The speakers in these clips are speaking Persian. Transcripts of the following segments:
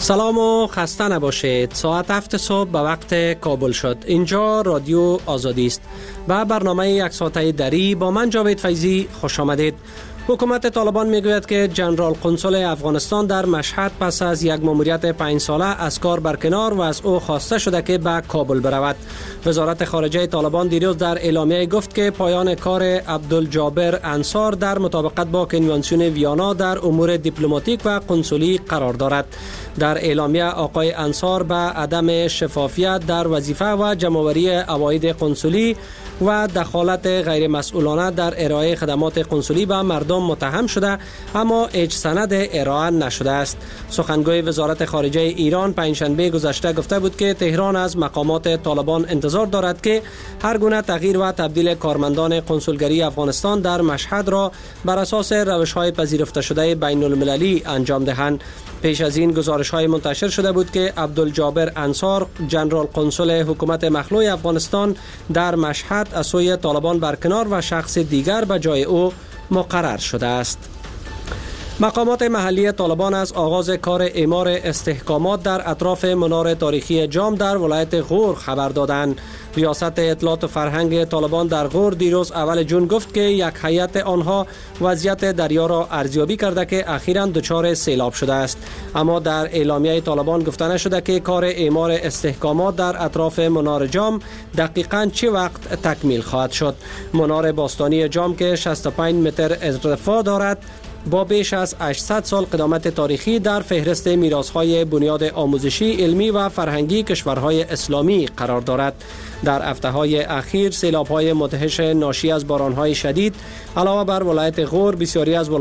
سلام و خسته نباشید. ساعت 7 صبح به وقت کابل شد. اینجا رادیو آزادی است و برنامه یک ساعته دری با من جاوید فیضی خوش آمدید. حکومت طالبان میگوید که جنرال قنسل افغانستان در مشهد پس از یک ماموریت 5 ساله از کار برکنار و از او خواسته شده که به کابل برود. وزارت خارجه طالبان دیروز در اعلامیه گفت که پایان کار عبدالجابر انصار در مطابقت با کنوانسیون ویانا در امور دیپلماتیک و قنسولی قرار دارد. در اعلامیه آقای انصار به عدم شفافیت در وظیفه و جمع‌آوری عواید قنسولی و دخالت غیر مسئولانه در ارائه خدمات قنسولی به مردم متهم شده، اما هیچ سند ارائه نشده است. سخنگوی وزارت خارجه ایران پنجشنبه گذشته گفته بود که تهران از مقامات طالبان انتظار دارد که هر گونه تغییر و تبدیل کارمندان قنسولگری افغانستان در مشهد را بر اساس روش‌های پذیرفته شده بین المللی انجام دهند. پیش از این گزارش‌های منتشر شده بود که عبدالجابر انصار جنرال قنسل حکومت مخلوع افغانستان در مشهد از سوی طالبان برکنار و شخص دیگر به جای او مقرر شده است. مقامات محلی طالبان از آغاز کار اعمار استحکامات در اطراف منار تاریخی جام در ولایت غور خبر دادند. ریاست اطلاعات و فرهنگ طالبان در غور دیروز اول جون گفت که یک هیئت آنها وضعیت دریا را ارزیابی کرده که اخیراً دچار سیلاب شده است، اما در اعلامیه طالبان گفته نشده که کار اعمار استحکامات در اطراف منار جام دقیقاً چه وقت تکمیل خواهد شد. منار باستانی جام که 65 متر ارتفاع دارد با بیش از 800 سال قدامت تاریخی در فهرست میراث‌های بنیاد آموزشی، علمی و فرهنگی کشورهای اسلامی قرار دارد. در هفته‌های اخیر سیلاب‌های مدهش ناشی از باران‌های شدید علاوه بر ولایت غور بسیاری از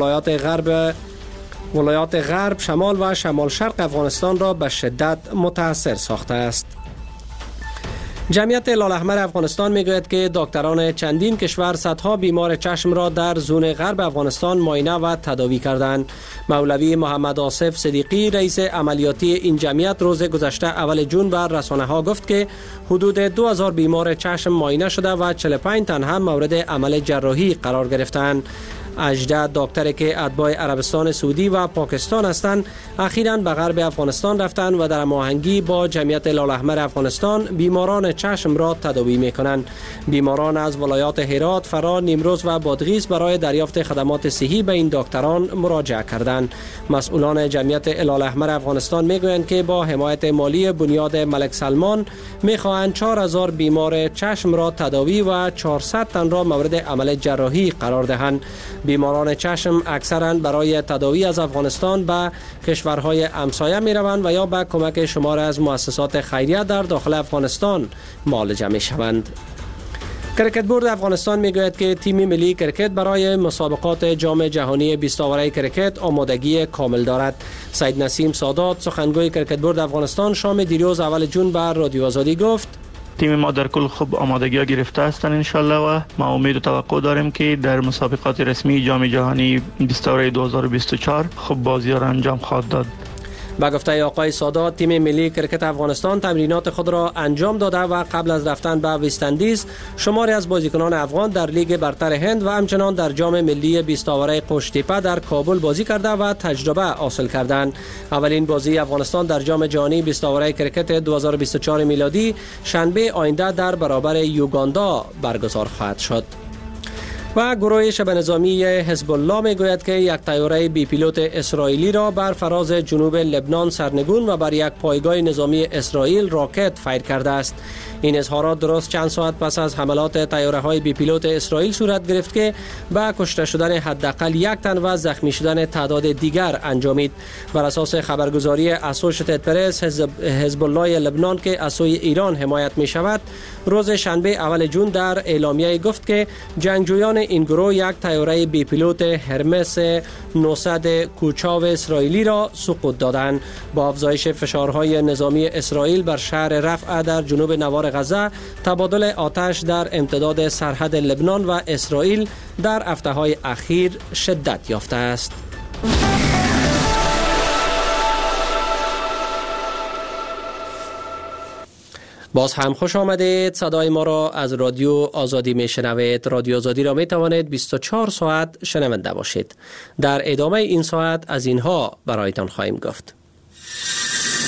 ولایات غرب، شمال و شمال شرق افغانستان را به شدت متاثر ساخته است. جمعیت هلال احمر افغانستان میگوید که دکتران چندین کشور صدها بیمار چشم را در زون غرب افغانستان معاینه و تداوی کردند. مولوی محمد آصف صدیقی رئیس عملیاتی این جمعیت روز گذشته اول جون بر رسانه ها گفت که حدود 2000 بیمار چشم معاینه شده و 45 تن هم مورد عمل جراحی قرار گرفتند. 18 دکتری که اتباع عربستان سعودی و پاکستان هستند اخیراً به غرب افغانستان رفتند و در هماهنگی با جمعیت هلال احمر افغانستان بیماران چشم را تداوی می‌کنند. بیماران از ولایات هرات، فرا، نیمروز و بادغیس برای دریافت خدمات صحی به این دکتران مراجعه کردند. مسئولان جمعیت هلال احمر افغانستان میگویند که با حمایت مالی بنیاد ملک سلمان می‌خواهند 4000 بیمار چشم را تداوی و 400 تن را مورد عمل جراحی قرار دهند. بیماران چشم اکثرا برای تداوی از افغانستان به کشورهای همسایه می روند و یا به کمک شمار از مؤسسات خیریه در داخل افغانستان معالجه می شوند. کرکت بورد افغانستان می گوید که تیم ملی کرکت برای مسابقات جام جهانی 20 آوره کرکت آمادگی کامل دارد. سید نسیم سادات سخنگوی کرکت بورد افغانستان شام دیروز اول جون بر رادیو آزادی گفت تیم ما در کل خوب آمادگی ها گرفته هستند انشالله و ما امید و توقع داریم که در مسابقات رسمی جام جهانی 20 آوره 2024 خوب بازی ها را انجام خواهد داد. با گفته آقای سادات تیم ملی کرکت افغانستان تمرینات خود را انجام داده و قبل از رفتن به وست‌اندیز شماری از بازیکنان افغان در لیگ برتر هند و همچنان در جام ملی 20 آوره قوشتیپه در کابل بازی کرده و تجربه حاصل کردند. اولین بازی افغانستان در جام جهانی 20 آوره کرکت 2024 میلادی شنبه آینده در برابر یوگاندا برگزار خواهد شد. و گروه شبه نظامی حزب الله میگوید که یک طیاره بی پیلوت اسرائیلی را بر فراز جنوب لبنان سرنگون و بر یک پایگاه نظامی اسرائیل راکت فایر کرده است. این اظهارات درست چند ساعت پس از حملات طیاره‌های بی پیلوت اسرائیل صورت گرفت که به کشته شدن حداقل 1 تن و زخمی شدن تعداد دیگر انجامید. بر اساس خبرگزاری اسوشیتد پرس حزب الله لبنان که از سوی ایران حمایت می شود روز شنبه اول جون در اعلامیه گفت که جنگجویان این گروه یک طیاره بی پیلوت هرمس 900 کوچاو اسرائیلی را سقوط دادند. با افزایش فشارهای نظامی اسرائیل بر شهر رفح در جنوب نوار غزه، تبادل آتش در امتداد سرحد لبنان و اسرائیل در هفته‌های اخیر شدت یافته است. باز هم خوش آمدید. صدای ما را از رادیو آزادی می شنوید. رادیو آزادی را می توانید 24 ساعت شنونده باشید. در ادامه این ساعت از اینها برایتان خواهیم گفت.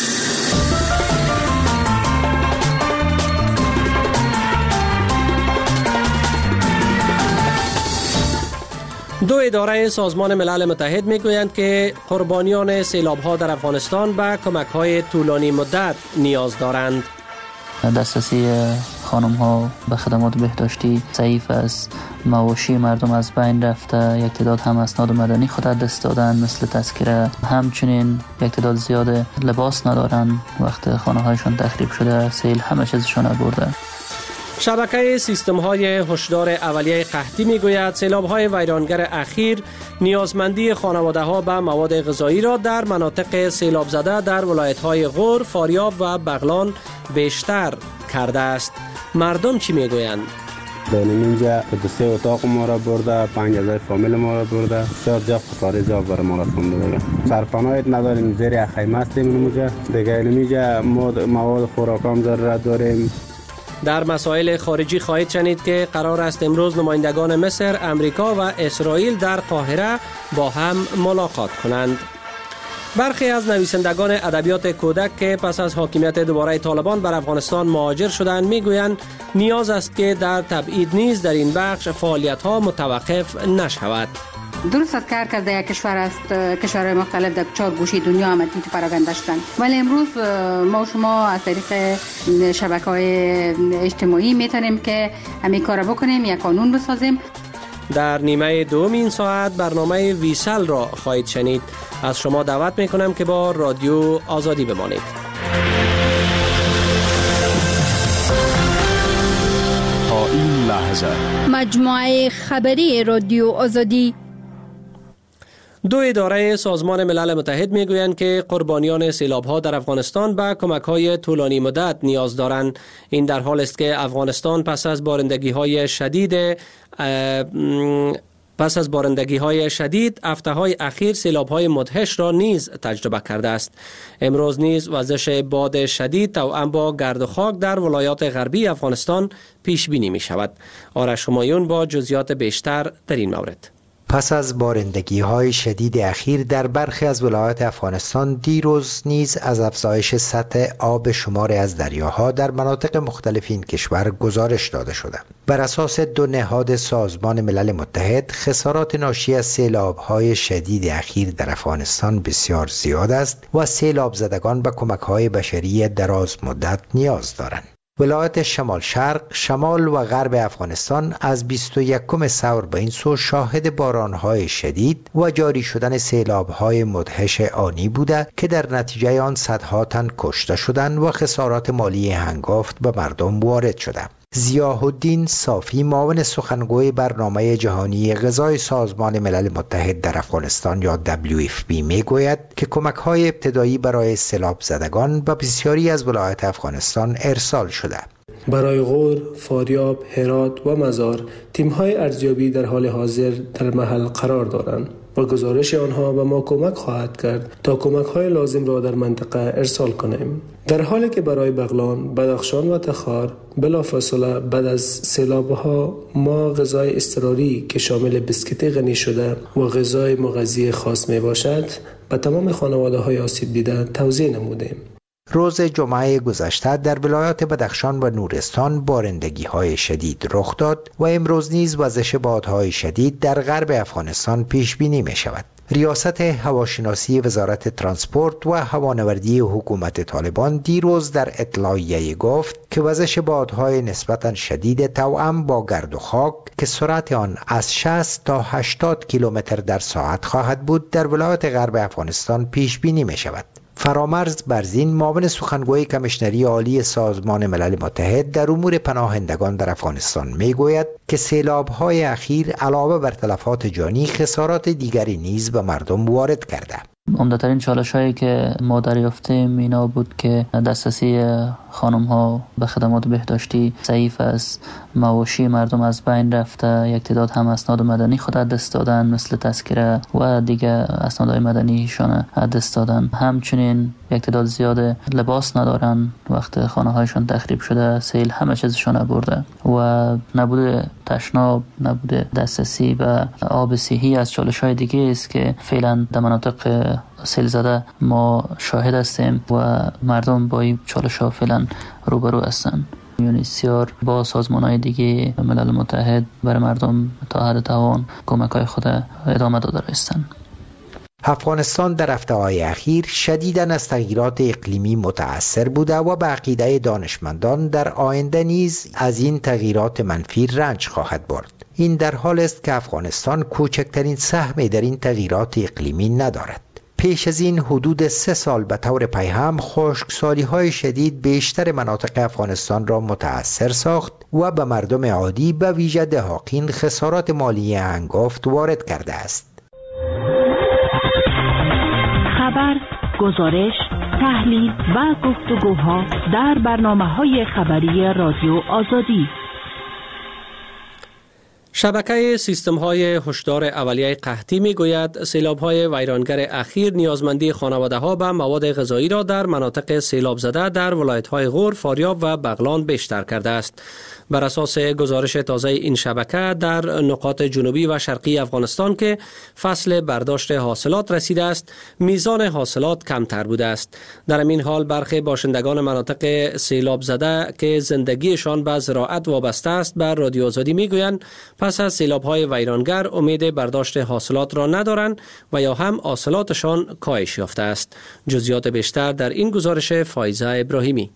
دو اداره سازمان ملل متحد میگویند که قربانیان سیلاب‌ها در افغانستان به کمک‌های طولانی مدت نیاز دارند. دسترسی خانم‌ها به خدمات بهداشتی ضعیف است، معاشی مردم از بین رفته، یک تعداد هم اسناد مدنی خود دست دادن مثل تذکره، همچنین یک تعداد زیاد لباس ندارن وقت خانه‌هایشان تخریب شده، سیل همه چیزشان برده. شبکه سیستم‌های هشدار اولیه قحطی میگوید سیلاب‌های ویرانگر اخیر نیازمندی خانواده‌ها به مواد غذایی را در مناطق سیلاب زده در ولایت‌های غور، فاریاب و بغلان بیشتر کرده است. مردم چی میگویند؟ اینجا 2-3 اتاق ما را برده، 5000 فامیل ما را برده، 4 جا خسارت جا بر ما را کنده. سرپناهی نداریم، زیر خیمه هستیم اونجا. دیگه اینجا مواد خوراکام ضرورت داریم. در مسائل خارجی خواهید شنید که قرار است امروز نمایندگان مصر، امریکا و اسرائیل در قاهره با هم ملاقات کنند. برخی از نویسندگان ادبیات کودک که پس از حاکمیت دوباره طالبان بر افغانستان مهاجر شدند میگویند نیاز است که در تبعید نیز در این بخش فعالیت‌ها متوقف نشود. درست است کار کرده یک کشور است، کشورهای مختلف در 4 گوشه دنیا هم تو پراگنده شدند، ولی امروز ما و شما از طریق شبکه‌های اجتماعی میتونیم که همین کار بکنیم، یک قانون بسازیم. در نیمه دوم این ساعت برنامه ویسل را خواهید شنید. از شما دعوت میکنم که با رادیو آزادی بمانید. تا این لحظه مجموعه خبری رادیو آزادی. دو اداره سازمان ملل متحد میگویند که قربانیان سیلاب‌ها در افغانستان به کمک‌های طولانی مدت نیاز دارند. این در حال است که افغانستان پس از بارندگی‌های شدید هفته‌های اخیر سیلاب‌های مدهش را نیز تجربه کرده است. امروز نیز وزش باد شدید توأم با گرد و خاک در ولایات غربی افغانستان پیش بینی می‌شود. آرش همایون با جزئیات بیشتر در این مورد. پس از بارندگی‌های شدید اخیر در برخی از ولایات افغانستان دیروز نیز از افزایش سطح آب شماری از دریاها در مناطق مختلف این کشور گزارش داده شده. بر اساس دو نهاد سازمان ملل متحد، خسارات ناشی از سیلاب‌های شدید اخیر در افغانستان بسیار زیاد است و سیلاب زدگان به کمک‌های بشری دراز مدت نیاز دارند. ولایت شمال شرق، شمال و غرب افغانستان از 21 ثور به این سو شاهد بارانهای شدید و جاری شدن سیلابهای مدهش آنی بوده که در نتیجه آن صدها تن کشته شدند و خسارات مالی هنگفت به مردم وارد شده. ضیاءالدین صافی، معاون سخنگوی برنامه جهانی غذای سازمان ملل متحد در افغانستان یا WFP میگوید که کمک‌های ابتدایی برای سیلاب زدگان به بسیاری از ولایات افغانستان ارسال شده. برای غور، فاریاب، هرات و مزار تیم‌های ارزیابی در حال حاضر در محل قرار دارند و گزارش آنها به ما کمک خواهد کرد تا کمک‌های لازم را در منطقه ارسال کنیم. در حالی که برای بغلان، بدخشان و تخار بلافاصله بعد از سیلاب‌ها ما غذای اضطراری که شامل بسکیت غنی شده و غذای مغذی خاص میباشد به تمام خانواده‌های آسیب دیده توزیع نمودیم. روز جمعه گذشته در ولایات بدخشان و نورستان بارندگی‌های شدید رخ داد و امروز نیز وزش بادهای شدید در غرب افغانستان پیش بینی می شود. ریاست هواشناسی وزارت ترانسپورت و هوانوردی حکومت طالبان دیروز در اطلاعیه گفت که وزش بادهای نسبتاً شدید توأم با گرد و خاک که سرعت آن از 60 تا 80 کیلومتر در ساعت خواهد بود در ولایات غرب افغانستان پیش بینی می شود. فرامرز برزین، معاون سخنگوی کمیشنری عالی سازمان ملل متحد در امور پناهندگان در افغانستان میگوید که سیلاب‌های اخیر علاوه بر تلفات جانی خسارات دیگری نیز به مردم وارد کرده. عمده‌ترین چالش‌هایی که ما دریافتیم اینا بود که دسترسی خانم‌ها به خدمات بهداشتی ضعیف است، معاشی مردم از بین رفته، یک تعداد هم اسناد مدنی خود دست دادن مثل تذکره و دیگه اسنادهای مدنیشان دست دادن. همچنین یک تعداد زیاد لباس ندارن وقت خانه‌هایشان تخریب شده، سیل همه چیزشون برده و نبوده تشناب، نبوده دسترسی به آب صحی از چالش‌های دیگه است که فعلا در مناطق سیل زده ما شاهد هستیم و مردم با این چالش‌ها فعلا روبرو هستند. یونیسیار با سازمان‌های دیگه ملل متحد برای مردم تا حد توان کمک‌های خود ادامه داده هستند. افغانستان در هفته‌های اخیر شدیداً از تغییرات اقلیمی متأثر بوده و به عقیده دانشمندان در آینده نیز از این تغییرات منفی رنج خواهد برد. این در حال است که افغانستان کوچکترین سهمی در این تغییرات اقلیمی ندارد. پیش از این حدود 3 سال به طور پیهم خشکسالی‌های شدید بیشتر مناطق افغانستان را متأثر ساخت و به مردم عادی به ویژه دهاقین خسارات مالی هنگفت وارد کرده است. خبر، گزارش، تحلیل و گفتگوها در برنامه‌های خبری رادیو آزادی. شبکه سیستم‌های هشدار اولیه قحطی می‌گوید سیلاب‌های ویرانگر اخیر نیازمندی خانواده‌ها به مواد غذایی را در مناطق سیلاب زده در ولایت‌های غور، فاریاب و بغلان بیشتر کرده است. بر اساس گزارش تازه این شبکه در نقاط جنوبی و شرقی افغانستان که فصل برداشت حاصلات رسیده است، میزان حاصلات کمتر بوده است. در این حال برخی باشندگان مناطق سیلاب زده که زندگیشان به زراعت وابسته است به رادیو آزادی میگویند پس از سیلاب‌های ویرانگر امید برداشت حاصلات را ندارند و یا هم حاصلاتشان کاهش یافته است. جزئیات بیشتر در این گزارش فایزه ابراهیمی.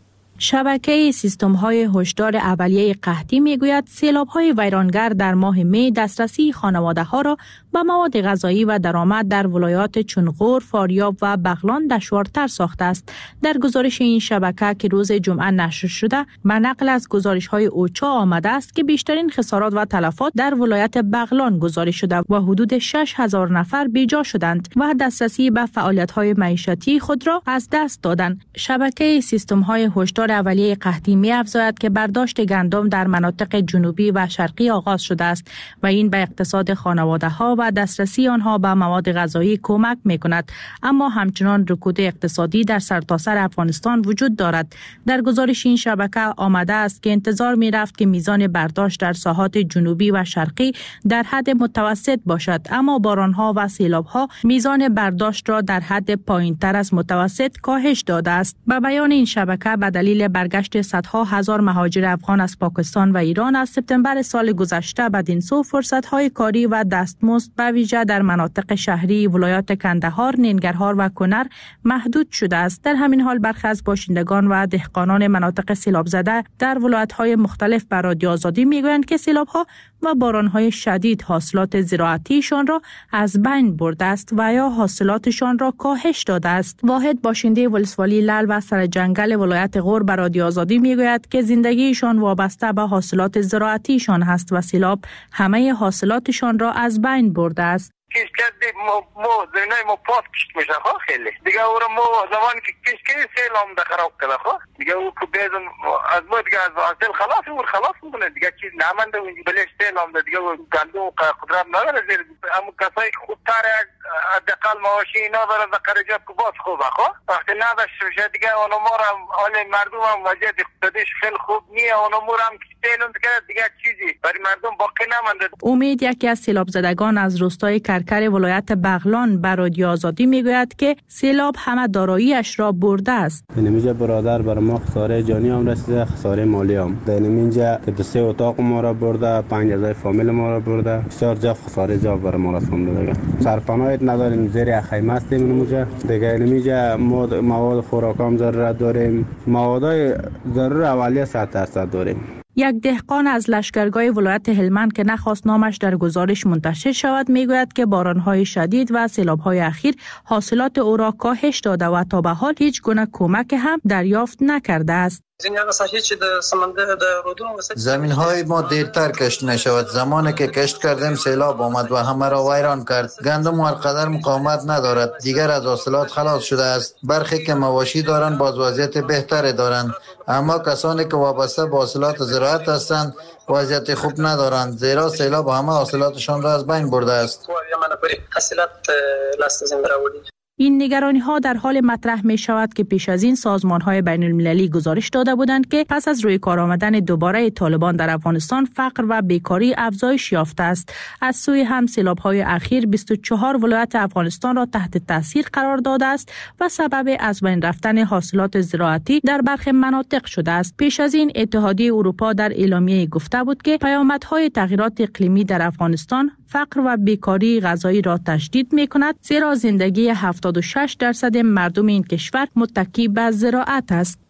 شبکه سیستم‌های هشدار اولیه قحطی میگوید سیلاب‌های ویرانگر در ماه می دسترسی خانواده‌ها را به مواد غذایی و درآمد در ولایات چون غور، فاریاب و بغلان دشوارتر ساخته است. در گزارش این شبکه که روز جمعه نشر شده، به نقل از گزارش‌های اوچا آمده است که بیشترین خسارات و تلفات در ولایت بغلان گزارش شده و حدود 6000 نفر بیجا شدند و دسترسی به فعالیت‌های معیشتی خود را از دست دادند. شبکه سیستم‌های هشدار اولیه قحطی می‌افزاید که برداشت گندم در مناطق جنوبی و شرقی آغاز شده است و این به اقتصاد خانواده‌ها و دسترسی آنها به مواد غذایی کمک می‌کند، اما همچنان رکود اقتصادی در سرتاسر افغانستان وجود دارد. در گزارش این شبکه آمده است که انتظار می‌رفت که میزان برداشت در ساحات جنوبی و شرقی در حد متوسط باشد، اما باران‌ها و سیلاب‌ها میزان برداشت را در حد پایین‌تر از متوسط کاهش داده است. به بیان این شبکه به دلیل برگشت صدها هزار مهاجر افغان از پاکستان و ایران از سپتامبر سال گذشته بدین سو فرصت‌های کاری و دستمزد به ویژه در مناطق شهری ولایات کندهار، ننگرهار و کنر محدود شده است. در همین حال برخی از باشندگان و دهقانان مناطق سیلاب زده در ولایت‌های مختلف به رادیو آزادی میگویند که سیلاب‌ها و باران‌های شدید حاصلات زراعتیشان را از بین برده است و یا حاصلاتشان را کاهش داده است. واحد باشنده ولسوالی لعل و سرجنگل ولایت غور به رادیو آزادی میگوید که زندگیشان وابسته به حاصلات زراعتیشان هست و سیلاب همه حاصلاتشان را از بین برده است. کش کرده مو زمینای مو پاس کشت میشه خواه خیلی دیگه او را مو زمانی که کش که سیلام ده خراب کرده خواه دیگه او که بیزم از ما دیگه از سیل خلاص او خلاص میکنه دیگه چیز نمانده و بلیش سیلام ده دیگه گندو قدرت نداره زیر اما کسایی که خوبتر حداقل معاشی اینا داره در قرجات که باز خوبه خواه وقتی نداشت شده دیگه اون امور هم حال مردم هم وضعیت اقتصادیش خیلی خوب نیه اون امور هم سیلون دیگه چیزی برای مردم باقی نمانده. امید یکی از سیلاب زدگان از روستای کرکر ولایت بغلان به رادیو آزادی میگوید که سیلاب همه داراییش را برده است. اینجا برادر بر ما خساره جانی هم رسیده، خساره مالی هم. اینجا که 2 اتاق ما را برده، 5000 فامیل ما را برده، بسیار جا خساره جا بر ما رسونده دیگه. سرپناهی نداریم، زیر خیمه هستیم اینجا. دیگه اینجا مواد خوراکام ضرورت داریم، موادای ضرور اولیه 100% داریم. یک دهقان از لشکرگاه ولایت هلمند که نخواست نامش در گزارش منتشر شود میگوید که بارانهای شدید و سیلابهای اخیر حاصلات او را کاهش داده و تا به حال هیچ گونه کمک هم دریافت نکرده است. زمین های ما دیرتر کشت نشود. زمانی که کشت کردیم سیلاب آمد و همه را ویران کرد. گندم هرقدر مقاومت ندارد، دیگر از حاصلات خلاص شده است. برخی که مواشی دارند باز وضعیت بهتری دارند، اما کسانی که وابسته به حاصلات زراعت هستند وضعیت خوب ندارند، زیرا سیلاب همه حاصلاتشان را از بین برده است. این نگرانی ها در حال مطرح می شود که پیش از این سازمان های بین المللی گزارش داده بودند که پس از روی کار آمدن دوباره طالبان در افغانستان فقر و بیکاری افزایش یافته است. از سوی هم سیلاب های اخیر 24 ولایت افغانستان را تحت تاثیر قرار داده است و سبب از بین رفتن حاصلات زراعتی در برخی مناطق شده است. پیش از این اتحادیه اروپا در اعلامیه گفته بود که پیامدهای تغییرات اقلیمی در افغانستان فقر و بیکاری غذایی را تشدید می کند، زیرا زندگی 76% مردم این کشور متکی به زراعت است.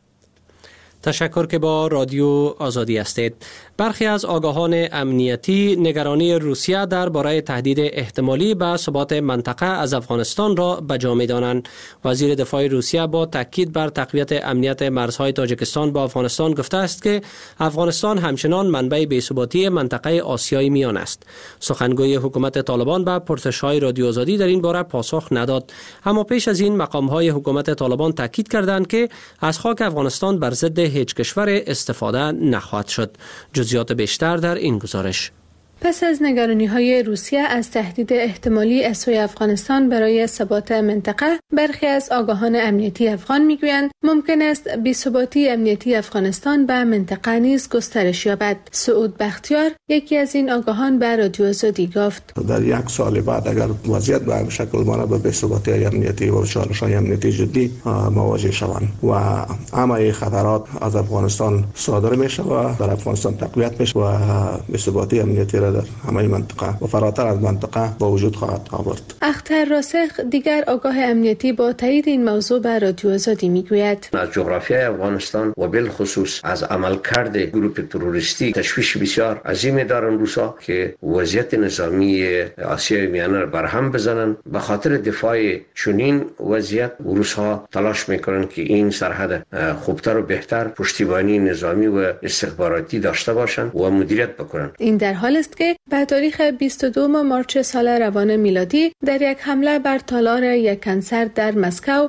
تشکر که با رادیو آزادی هستید. برخی از آگاهان امنیتی نگرانی روسیه درباره تهدید احتمالی به ثبات منطقه از افغانستان را به جا می‌دانند. وزیر دفاع روسیه با تاکید بر تقویت امنیت مرزهای تاجیکستان با افغانستان گفته است که افغانستان همچنان منبع بی‌ثباتی منطقه آسیای میان است. سخنگوی حکومت طالبان به پرسش‌های رادیو آزادی در این باره پاسخ نداد، اما پیش از این مقام‌های حکومت طالبان تاکید کردند که از خاک افغانستان بر ضد هیچ کشور استفاده نخواهد شد. جزئیات بیشتر در این گزارش. پس از نگرانی‌های روسیه از تهدید احتمالی از سوی افغانستان برای ثبات منطقه، برخی از آگاهان امنیتی افغان می‌گویند ممکن است بی‌ثباتی امنیتی افغانستان به منطقه نیز گسترش یابد. سعود بختیار، یکی از این آگاهان، به رادیو آزادی گفت: در یک سال بعد اگر وضعیت به همین شکل ماند، به بی‌ثباتی امنیتی و چالش‌های امنیتی جدی مواجه شوند و همه خطرات از افغانستان صادر می‌شود، در افغانستان تقویت می‌شود و بی‌ثباتی امنیتی در همه منطقه و فراتر از منطقه با وجود خواهد آورد. اختر راسخ، دیگر آگاه امنیتی، با تایید این موضوع به رادیو آزادی میگوید: از جغرافیای افغانستان و بالخصوص از عملکرد گروه تروریستی تشویش بسیار عظیمی دارند روسا که وضعیت نظامی آسیای میانه را برهم بزنند. به خاطر دفاع چنین وضعیت روس‌ها تلاش میکنند که این سرحد خوبتر و بهتر پشتیبانی نظامی و استخباراتی داشته باشند و مدیریت بکنند. این در حال است که به تاریخ 22 مارچ سال روان میلادی در یک حمله بر تالار یک کنسرت در مسکو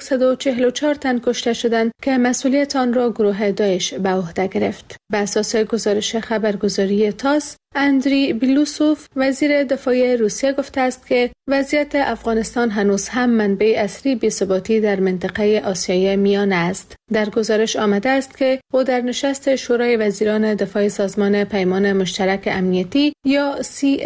144 تن کشته شدند که مسئولیت آن را گروه داعش به عهده گرفت. به اساس گزارش خبرگزاری تاس، اندری بلوسوف، وزیر دفاع روسیه، گفته است که وضعیت افغانستان هنوز هم منبع اصلی بی‌ثباتی در منطقه آسیای میانه است. در گزارش آمده است که او در نشست شورای وزیران دفاع سازمان پیمان مشترک امنیتی یا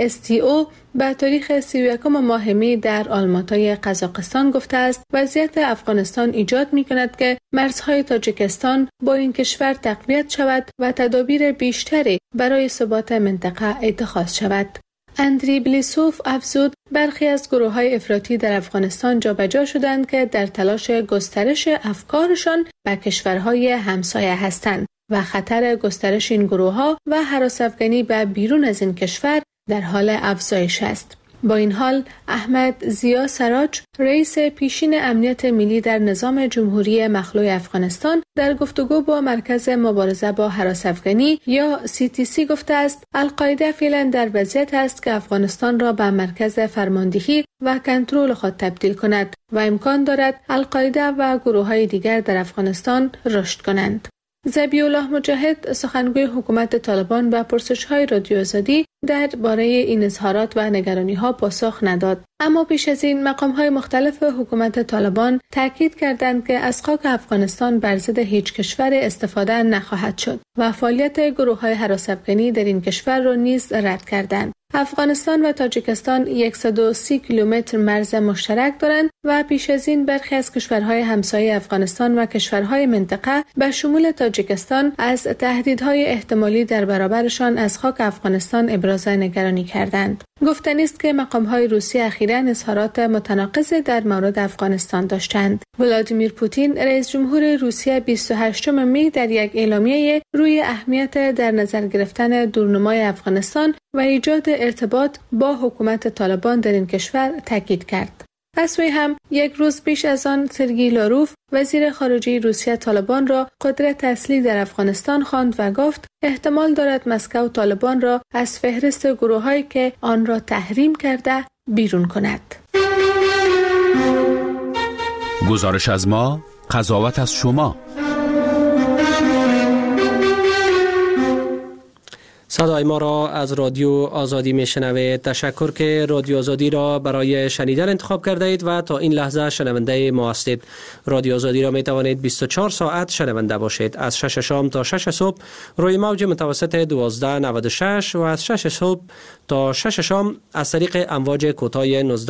CSTO به تاریخ 31 ماه می در آلماتای قزاقستان گفته است وضعیت افغانستان ایجاد می کند که مرزهای تاجیکستان با این کشور تقویت شود و تدابیر بیشتری برای ثبات منطقه اتخاذ شود. اندری بلیسوف افزود برخی از گروه‌های افراطی در افغانستان جابجا شدند که در تلاش گسترش افکارشان به کشورهای همسایه هستند و خطر گسترش این گروه‌ها و هراس‌افکنی به بیرون از این کشور در حال افزایش است. با این حال، احمد زیا سراج، رئیس پیشین امنیت ملی در نظام جمهوری مخلوع افغانستان، در گفتگو با مرکز مبارزه با هراس‌افکنی یا CTC گفته است القاعده فعلا در وضعیت است که افغانستان را به مرکز فرماندهی و کنترل خود تبدیل کند و امکان دارد القاعده و گروه‌های دیگر در افغانستان رشد کنند. ذبیح الله مجاهد، سخنگوی حکومت طالبان، به پرسش‌های رادیو آزادی درباره این اظهارات و نگرانی‌ها پاسخ نداد. اما پیش از این مقام‌های مختلف حکومت طالبان تاکید کردند که از خاک افغانستان بر ضد هیچ کشور استفاده نخواهد شد و فعالیت گروه‌های هراس‌افکنی در این کشور را نیز رد کردند. افغانستان و تاجیکستان 130 کیلومتر مرز مشترک دارند و پیش از این برخی از کشورهای همسایه افغانستان و کشورهای منطقه به شمول تاجیکستان از تهدیدهای احتمالی در برابرشان از خاک افغانستان ابراز نگرانی کردند. گفتنی است که مقام‌های روسیه اخیراً اظهارات متناقضی در مورد افغانستان داشتند. ولادیمیر پوتین، رئیس جمهور روسیه، 28 می در یک اعلامیه روی اهمیت در نظر گرفتن دورنمای افغانستان و ایجاد ارتباط با حکومت طالبان در این کشور تاکید کرد. از سوی هم یک روز پیش از آن سرگئی لاروف، وزیر خارجه روسیه، طالبان را قدرت اصلی در افغانستان خواند و گفت احتمال دارد مسکو طالبان را از فهرست گروه‌هایی که آن را تحریم کرده بیرون کند. گزارش از ما، قضاوت از شما. صدای ما را از رادیو آزادی میشنوید. تشکر که رادیو آزادی را برای شنیدن انتخاب کرده اید و تا این لحظه شنونده ما هستید. رادیو آزادی را می توانید 24 ساعت شنونده باشید. از 6 شام تا 6 صبح روی موج متوسط 1296 و از 6 صبح تا 6 شام از طریق امواج کوتاه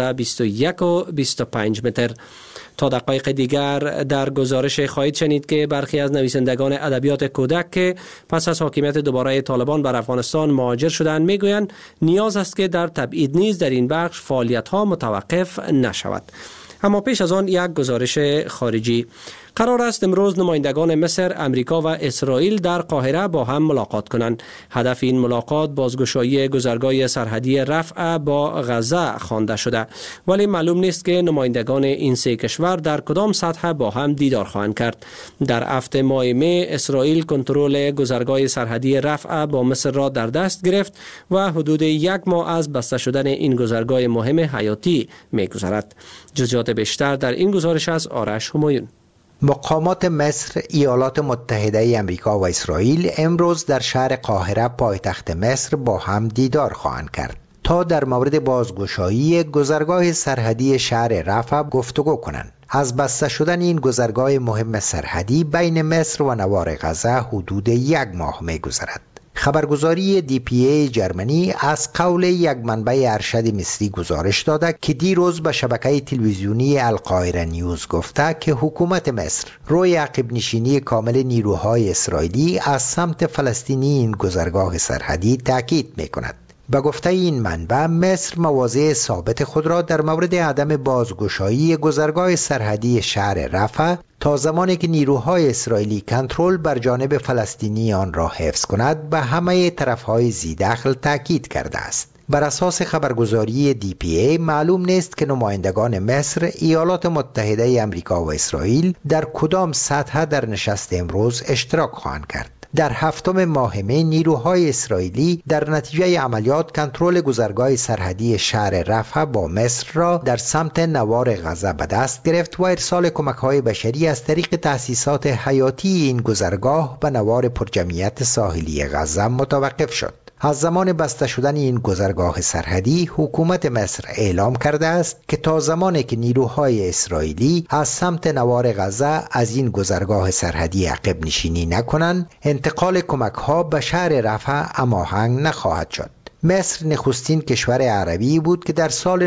1921 و 25 متر. تا دقایق دیگر در گزارش خواهید شنید که برخی از نویسندگان ادبیات کودک که پس از حاکمیت دوباره طالبان بر افغانستان مهاجر شدند میگویند نیاز است که در تبعید نیز در این بخش فعالیت‌ها متوقف نشود. اما پیش از آن یک گزارش خارجی. قرار است امروز نمایندگان مصر، امریکا و اسرائیل در قاهره با هم ملاقات کنند. هدف این ملاقات بازگشایی گذرگاه سرحدی رفح با غزه خوانده شده، ولی معلوم نیست که نمایندگان این سه کشور در کدام سطح با هم دیدار خواهند کرد. در هفته ماه می اسرائیل کنترل گذرگاه سرحدی رفح با مصر را در دست گرفت و حدود 1 ماه از بسته شدن این گذرگاه مهم حیاتی می‌گذرد. جزئیات بیشتر در این گزارش از آرش همایون. مقامات مصر، ایالات متحده آمریکا و اسرائیل امروز در شهر قاهره پایتخت مصر با هم دیدار خواهند کرد تا در مورد بازگشایی گذرگاه سرحدی شهر رفح گفتگو کنند. از بسته شدن این گذرگاه مهم سرحدی بین مصر و نوار غزه حدود 1 ماه می‌گذرد. خبرگزاری DPA جرمنی از قول یک منبع ارشد مصری گزارش داده که دیروز به شبکه تلویزیونی القاهره نیوز گفته که حکومت مصر روی عقب نشینی کامل نیروهای اسرائیلی از سمت فلسطینی این گذرگاه سرحدی تاکید می‌کند. به گفته این منبع، مصر مواضع ثابت خود را در مورد عدم بازگشایی گذرگاه سرحدی شهر رفح تا زمانی که نیروهای اسرائیلی کنترل بر جانب فلسطینی آن را حفظ کند به همه طرفهای ذی‌دخل تاکید کرده است. بر اساس خبرگزاری DPA معلوم نیست که نمایندگان مصر، ایالات متحده آمریکا و اسرائیل در کدام سطح در نشست امروز اشتراک خواهند کرد. در 7 ماه می نیروهای اسرائیلی در نتیجه عملیات کنترل گذرگاه سرحدی شهر رفح با مصر را در سمت نوار غزه به دست گرفت و ارسال کمک‌های بشری از طریق تأسیسات حیاتی این گذرگاه به نوار پرجمعیت ساحلی غزه متوقف شد. از زمان بسته شدن این گذرگاه سرحدی، حکومت مصر اعلام کرده است که تا زمانی که نیروهای اسرائیلی از سمت نوار غزه از این گذرگاه سرحدی عقب نشینی نکنند، انتقال کمک‌ها به شهر رفح هماهنگ نخواهد شد. مصر نخستین کشور عربی بود که در سال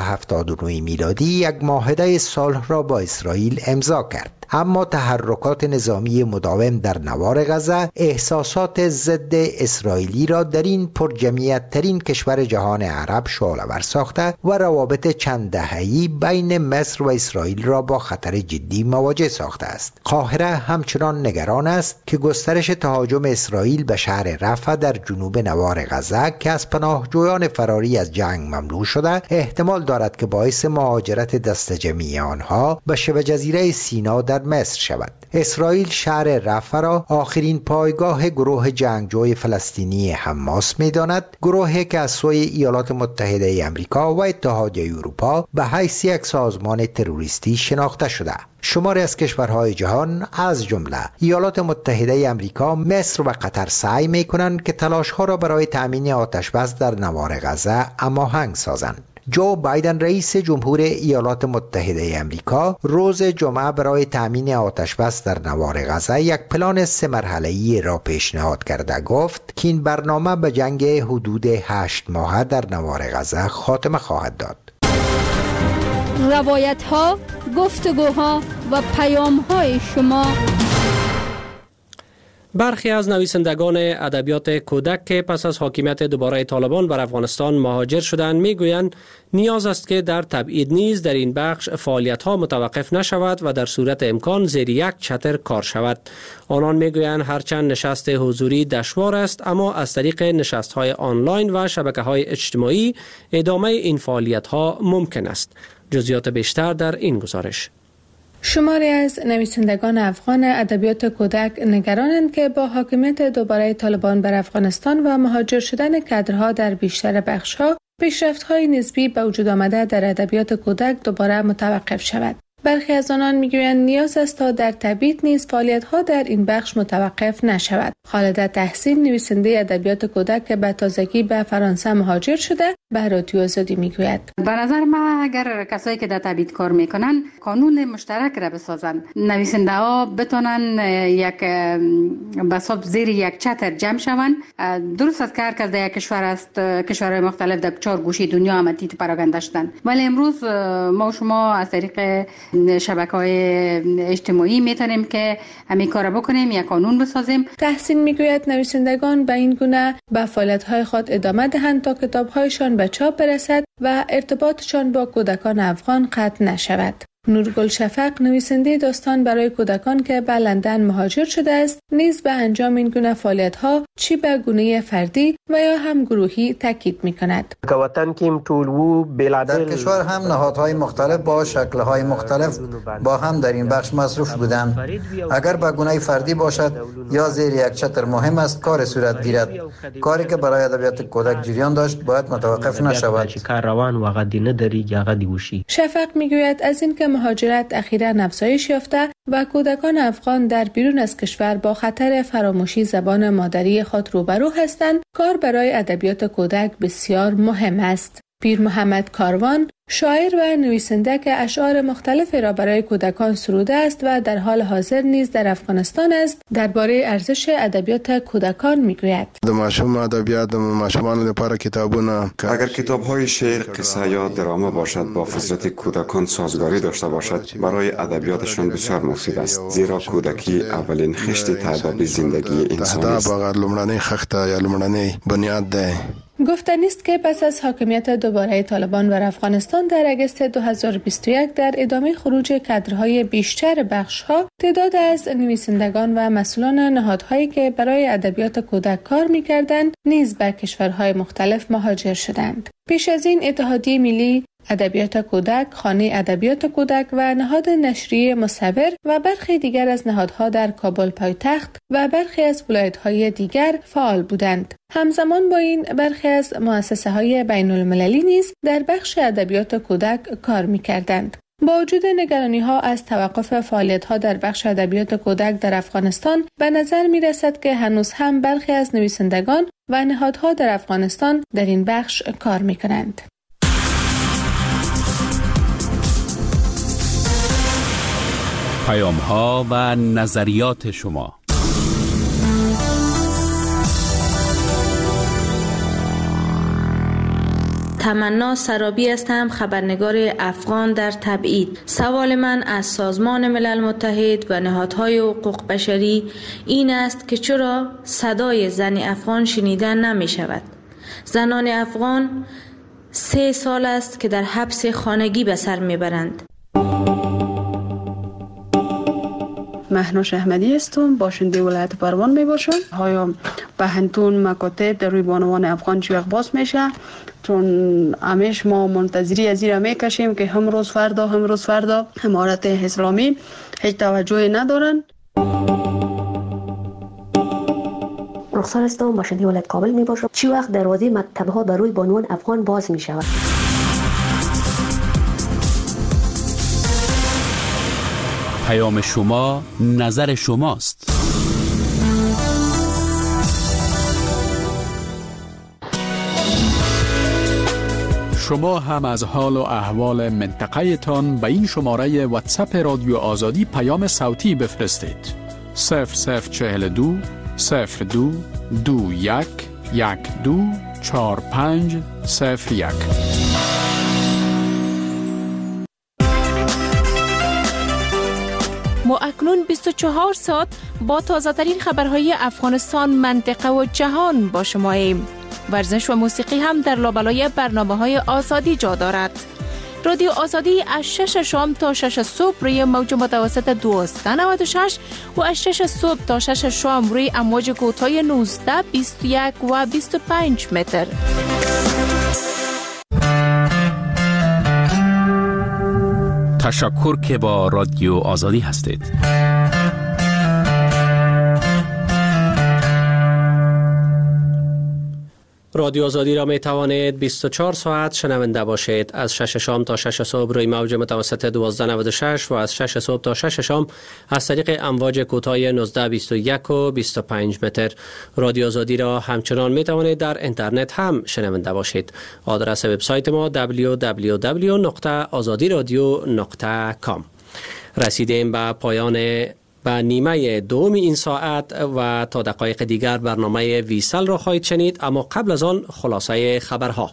1979 میلادی یک معاهده صلح را با اسرائیل امضا کرد. اما تحرکات نظامی مداوم در نوار غزه احساسات ضد اسرائیلی را در این پرجمعیت ترین کشور جهان عرب شعله‌ور ساخته و روابط چند دهه‌ای بین مصر و اسرائیل را با خطر جدی مواجه ساخته است. قاهره همچنان نگران است که گسترش تهاجم اسرائیل به شهر رفح در جنوب نوار غزه که از پناهجویان فراری از جنگ ممنوع شده احتمال دارد که باعث مهاجرت دست جمعی آنها به شبه جزیره سینا در مصر شود. اسرائیل شهر رفح را آخرین پایگاه گروه جنگجوی فلسطینی حماس می‌داند، گروهی که از سوی ایالات متحده آمریکا و اتحاد اروپا به حیث یک سازمان تروریستی شناخته شده. شماری از کشورهای جهان از جمله ایالات متحده آمریکا، مصر و قطر سعی می‌کنند که تلاش‌ها را برای تأمین آتش‌بس در نوار غزه هماهنگ سازند. جو بایدن رئیس جمهور ایالات متحده آمریکا روز جمعه برای تأمین آتش‌بس در نوار غزه یک پلان 3 مرحله‌ای را پیشنهاد کرده گفت که این برنامه به جنگ حدود 8 ماهه در نوار غزه خاتمه خواهد داد. روایت‌ها، گفتگوها و پیام‌های شما. برخی از نویسندگان ادبیات کودک که پس از حاکمیت دوباره طالبان بر افغانستان مهاجر شدند میگویند نیاز است که در تبعید نیز در این بخش فعالیت‌ها متوقف نشود و در صورت امکان زیر یک چتر کار شود. آنان میگویند هرچند نشست حضوری دشوار است، اما از طریق نشست‌های آنلاین و شبکه‌های اجتماعی ادامه این فعالیت‌ها ممکن است. جزئیات بیشتر در این گزارش. شماری از نویسندگان افغان ادبیات کودک نگرانند که با حاکمیت دوباره طالبان بر افغانستان و مهاجر شدن کادرها در بیشتر بخش‌ها، پیشرفت‌های نسبی به وجود آمده در ادبیات کودک دوباره متوقف شود. برخی از آنان میگویند نیاز است تا در تبعید نیز فعالیت‌ها در این بخش متوقف نشود. خالده تحسین، نویسنده ادبیات کودک که به تازگی به فرانسه مهاجر شده، به رادیو آزادی میگوید: به نظر من اگر کسایی که در تبعید کار میکنن قانون مشترک را بسازن، نویسنده ها بتونن یک بساب زیر یک چتر جمع شوند. درست است که هر کس در یک کشور است، کشورهای مختلف در 4 گوشه دنیا هم تیت پراگنده شدن، ولی امروز ما و شما از طریق شبکه‌های اجتماعی میتونیم که همین کارا بکنیم، یک قانون بسازیم. تحسین میگوید نویسندگان به این گونه به فعالیت‌های خود ادامه دهند تا کتاب‌هایشان به چاپ برسد و ارتباطشان با کودکان افغان قطع نشود. نورگل شفق، نویسنده داستان برای کودکان که به لندن مهاجر شده است، نیز به انجام این گونه فعالیت‌ها چی به گونه فردی و یا هم گروهی تاکید می‌کند. در کشور هم نهادهای مختلف با شکل‌های مختلف با هم در این بخش مصروف بودند. اگر به گونه فردی باشد یا زیر یک چتر، مهم است کار صورت گیرد. کاری که برای ادبیات کودک جریان داشت باید متوقف نشود. شفق می‌گوید از این که مهاجرت اخیراً افزایش یافته و کودکان افغان در بیرون از کشور با خطر فراموشی زبان مادری خود روبرو هستند، کار برای ادبیات کودک بسیار مهم است. پیر محمد کاروان، شاعر و نویسنده که اشعار مختلفی را برای کودکان سروده است و در حال حاضر نیز در افغانستان است، درباره ارزش ادبیات کودکان میگوید: اگر کتاب‌های شعر، قصه یا درامه باشد با فطرت کودکان سازگاری داشته باشد، برای ادبیاتشان بسیار مفید است، زیرا کودکی اولین خشت تداوی زندگی انسان است. گفتنی است که پس از حاکمیت دوباره طالبان بر افغانستان در اگست 2021 در ادامه خروج کادرهای بیشتر بخش‌ها، تعداد از نویسندگان و مسئولان نهادهایی که برای ادبیات کودک کار می‌کردند نیز به کشورهای مختلف مهاجر شدند. پیش از این اتحادیه ملی ادبیات کودک، خانه ادبیات کودک و نهاد نشریه مصور و برخی دیگر از نهادها در کابل پایتخت و برخی از ولایت‌های دیگر فعال بودند. همزمان با این برخی از مؤسسه‌های بین‌المللی نیز در بخش ادبیات کودک کار می‌کردند. با وجود نگرانی‌ها از توقف فعالیت‌ها در بخش ادبیات کودک در افغانستان، به نظر می‌رسد که هنوز هم برخی از نویسندگان و نهادها در افغانستان در این بخش کار می‌کنند. پیام‌ها و نظریات شما. تمنا سرابی هستم، خبرنگار افغان در تبعید. سوال من از سازمان ملل متحد و نهادهای حقوق بشری این است که چرا صدای زن افغان شنیده نمی شود؟ زنان افغان 3 سال است که در حبس خانگی به سر می برند. مهناش احمدی هستم، باشنده ولایت پروان می باشم. های پهنتون مکاتب در روی بانوان افغان چی وقت باز میشه؟ چون همیشه ما منتظری از این میکشیم که هم روز فردا امارت اسلامی هیچ توجهی ندارن. رخسار هستم، باشنده ولایت کابل می باشم. چی وقت دروازه مکتب ها بر روی بانوان افغان باز می شود؟ پیام شما نظر شماست. شما هم از حال و احوال منطقه تان به این شماره واتساپ رادیو آزادی پیام صوتی بفرستید. 0042 02 21 12 45 01. ما اکنون 24 ساعت با تازه ترین خبرهای افغانستان، منطقه و جهان با شماییم. ورزش و موسیقی هم در لابلای برنامه‌های آزادی جا دارد. رادیو آزادی از 6 شام تا 6 صبح روی موج متوسط 1296 و از 6 صبح تا 6 شام روی امواج کوتاه 19، 21 و 25 متر. تشکر که با رادیو آزادی هستید. رادیو آزادی را می توانید 24 ساعت شنونده باشید. از 6 شام تا 6 صبح روی موج متوسط 1296 و از 6 صبح تا 6 شام از طریق امواج کوتاه 1921 و 25 متر. رادیو آزادی را همچنان می توانید در اینترنت هم شنونده باشید. آدرس وبسایت ما www.azadiradio.com. رسیدیم به پایان و نیمه دوم این ساعت و تا دقایق دیگر برنامه ویسل را خواهید شنید، اما قبل از آن خلاصه خبرها.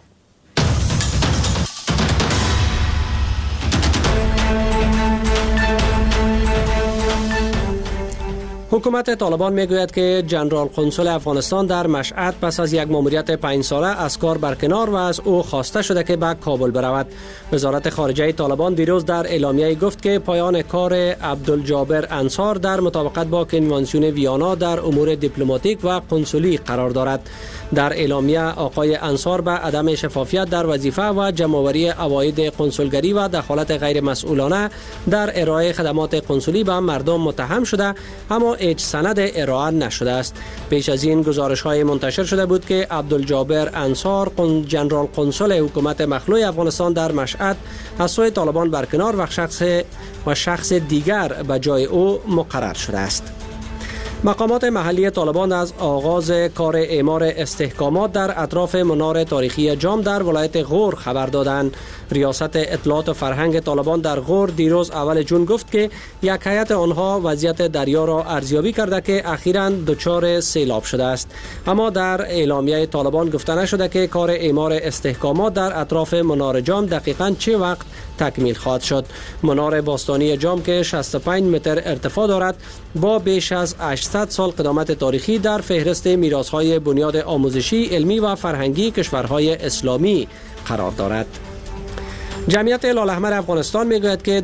حکومت طالبان میگوید که جنرال قنصل افغانستان در مشهد پس از یک ماموریت 5 ساله از کار برکنار و از او خواسته شده که به کابل برود. وزارت خارجه طالبان دیروز در اعلامیه گفت که پایان کار عبدالجابر انصار در مطابقت با کنوانسیون ویانا در امور دیپلماتیک و قنصلی قرار دارد. در اعلامیه آقای انصار به عدم شفافیت در وظیفه و جمع‌آوری عواید قنصلگری و دخالت غیر مسئولانه در ارائه خدمات قنصلی به مردم متهم شده، اما هیچ سند ارائه نشده است. پیش از این گزارش‌های منتشر شده بود که عبدالجابر انصار جنرال قنصل حکومت مخلوع افغانستان در مشهد از سوی طالبان برکنار و شخص دیگر به جای او مقرر شده است. مقامات محلی طالبان از آغاز کار اعمار استحکامات در اطراف منار تاریخی جام در ولایت غور خبر دادند. ریاست اطلاعات و فرهنگ طالبان در غور دیروز اول جون گفت که یک هیئت آنها وضعیت دریا را ارزیابی کرده که اخیراً دچار سیلاب شده است، اما در اعلامیه طالبان گفته نشده که کار اعمار استحکامات در اطراف منار جام دقیقاً چه وقت تکمیل خواهد شد. منار باستانی جام که 65 متر ارتفاع دارد با بیش از 800 سال قدامت تاریخی در فهرست میراث‌های بنیاد آموزشی، علمی و فرهنگی کشورهای اسلامی قرار دارد. جمعیت لاله‌احمر افغانستان میگوید که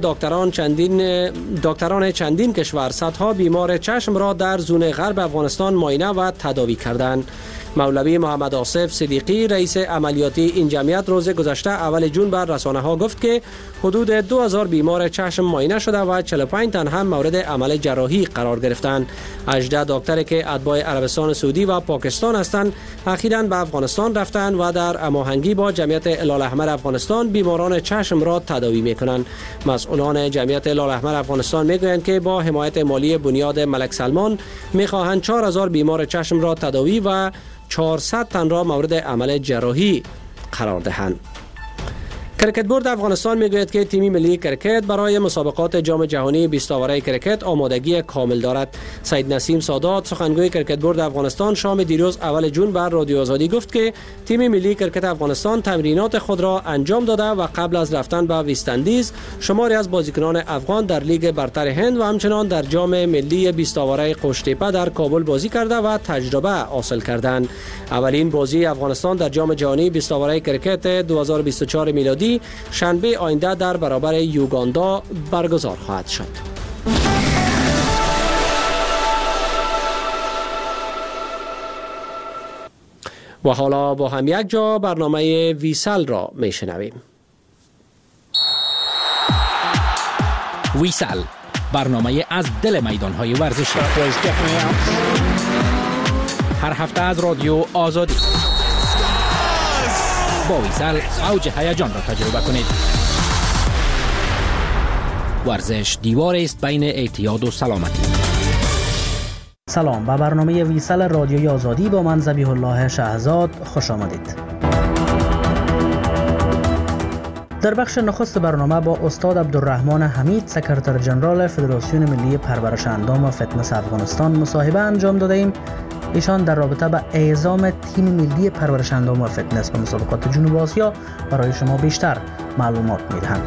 دکتران چندین کشور صدها بیمار چشم را در زون غرب افغانستان معاینه و تداوی کردند. مولوی محمد آصف صدیقی رئیس عملیاتی این جمعیت روز گذشته اول جون بر رسانه‌ها گفت که حدود 2000 بیمار چشم معاینه شده و 45 تن هم مورد عمل جراحی قرار گرفتند. 18 دکتری که اتباع عربستان سعودی و پاکستان هستند اخیراً به افغانستان رفتند و در هماهنگی با جمعیت لاله‌احمر افغانستان بیماران چشم را تداوی می‌کنند. مسئولان جمعیت لاله‌احمر افغانستان می‌گویند که با حمایت مالی بنیاد ملک سلمان می‌خواهند 4000 بیمار چشم را تداوی و 400 تن را مورد عمل جراحی قرار دهند. کرکت بورد افغانستان میگوید که تیم ملی کرکت برای مسابقات جام جهانی 20 آوره کرکت آمادگی کامل دارد. سید نسیم سادات سخنگوی کرکت بورد افغانستان شام دیروز اول جون بر رادیو آزادی گفت که تیم ملی کرکت افغانستان تمرینات خود را انجام داده و قبل از رفتن به ویستندیز شماری از بازیکنان افغان در لیگ برتر هند و همچنان در جام ملی 20 آوره قوشتیپه در کابل بازی کرده و تجربه حاصل کردند. اولین بازی افغانستان در جام جهانی 20 آوره کرکت 2024 میلادی شنبه آینده در برابر یوگاندا برگزار خواهد شد. و حالا با هم یک جا برنامه ویسل را میشنویم. ویسل، برنامه از دل میدان‌های ورزشی. هر هفته از رادیو آزادی. با ویسل اوج هیجان را تجربه کنید. ورزش دیوار است بین اعتیاد و سلامتی. سلام، به برنامه ویسل رادیوی آزادی با من ذبیح الله شهزاد خوش آمدید. در بخش نخست برنامه با استاد عبدالرحمن حمید سکرتر جنرال فدراسیون ملی پرورش اندام و فتنس افغانستان مصاحبه انجام داده ایم. ایشان در رابطه با اعزام تیم ملی پرورش اندام و فتنس به مسابقات جنوب آسیا برای شما بیشتر معلومات میدهند.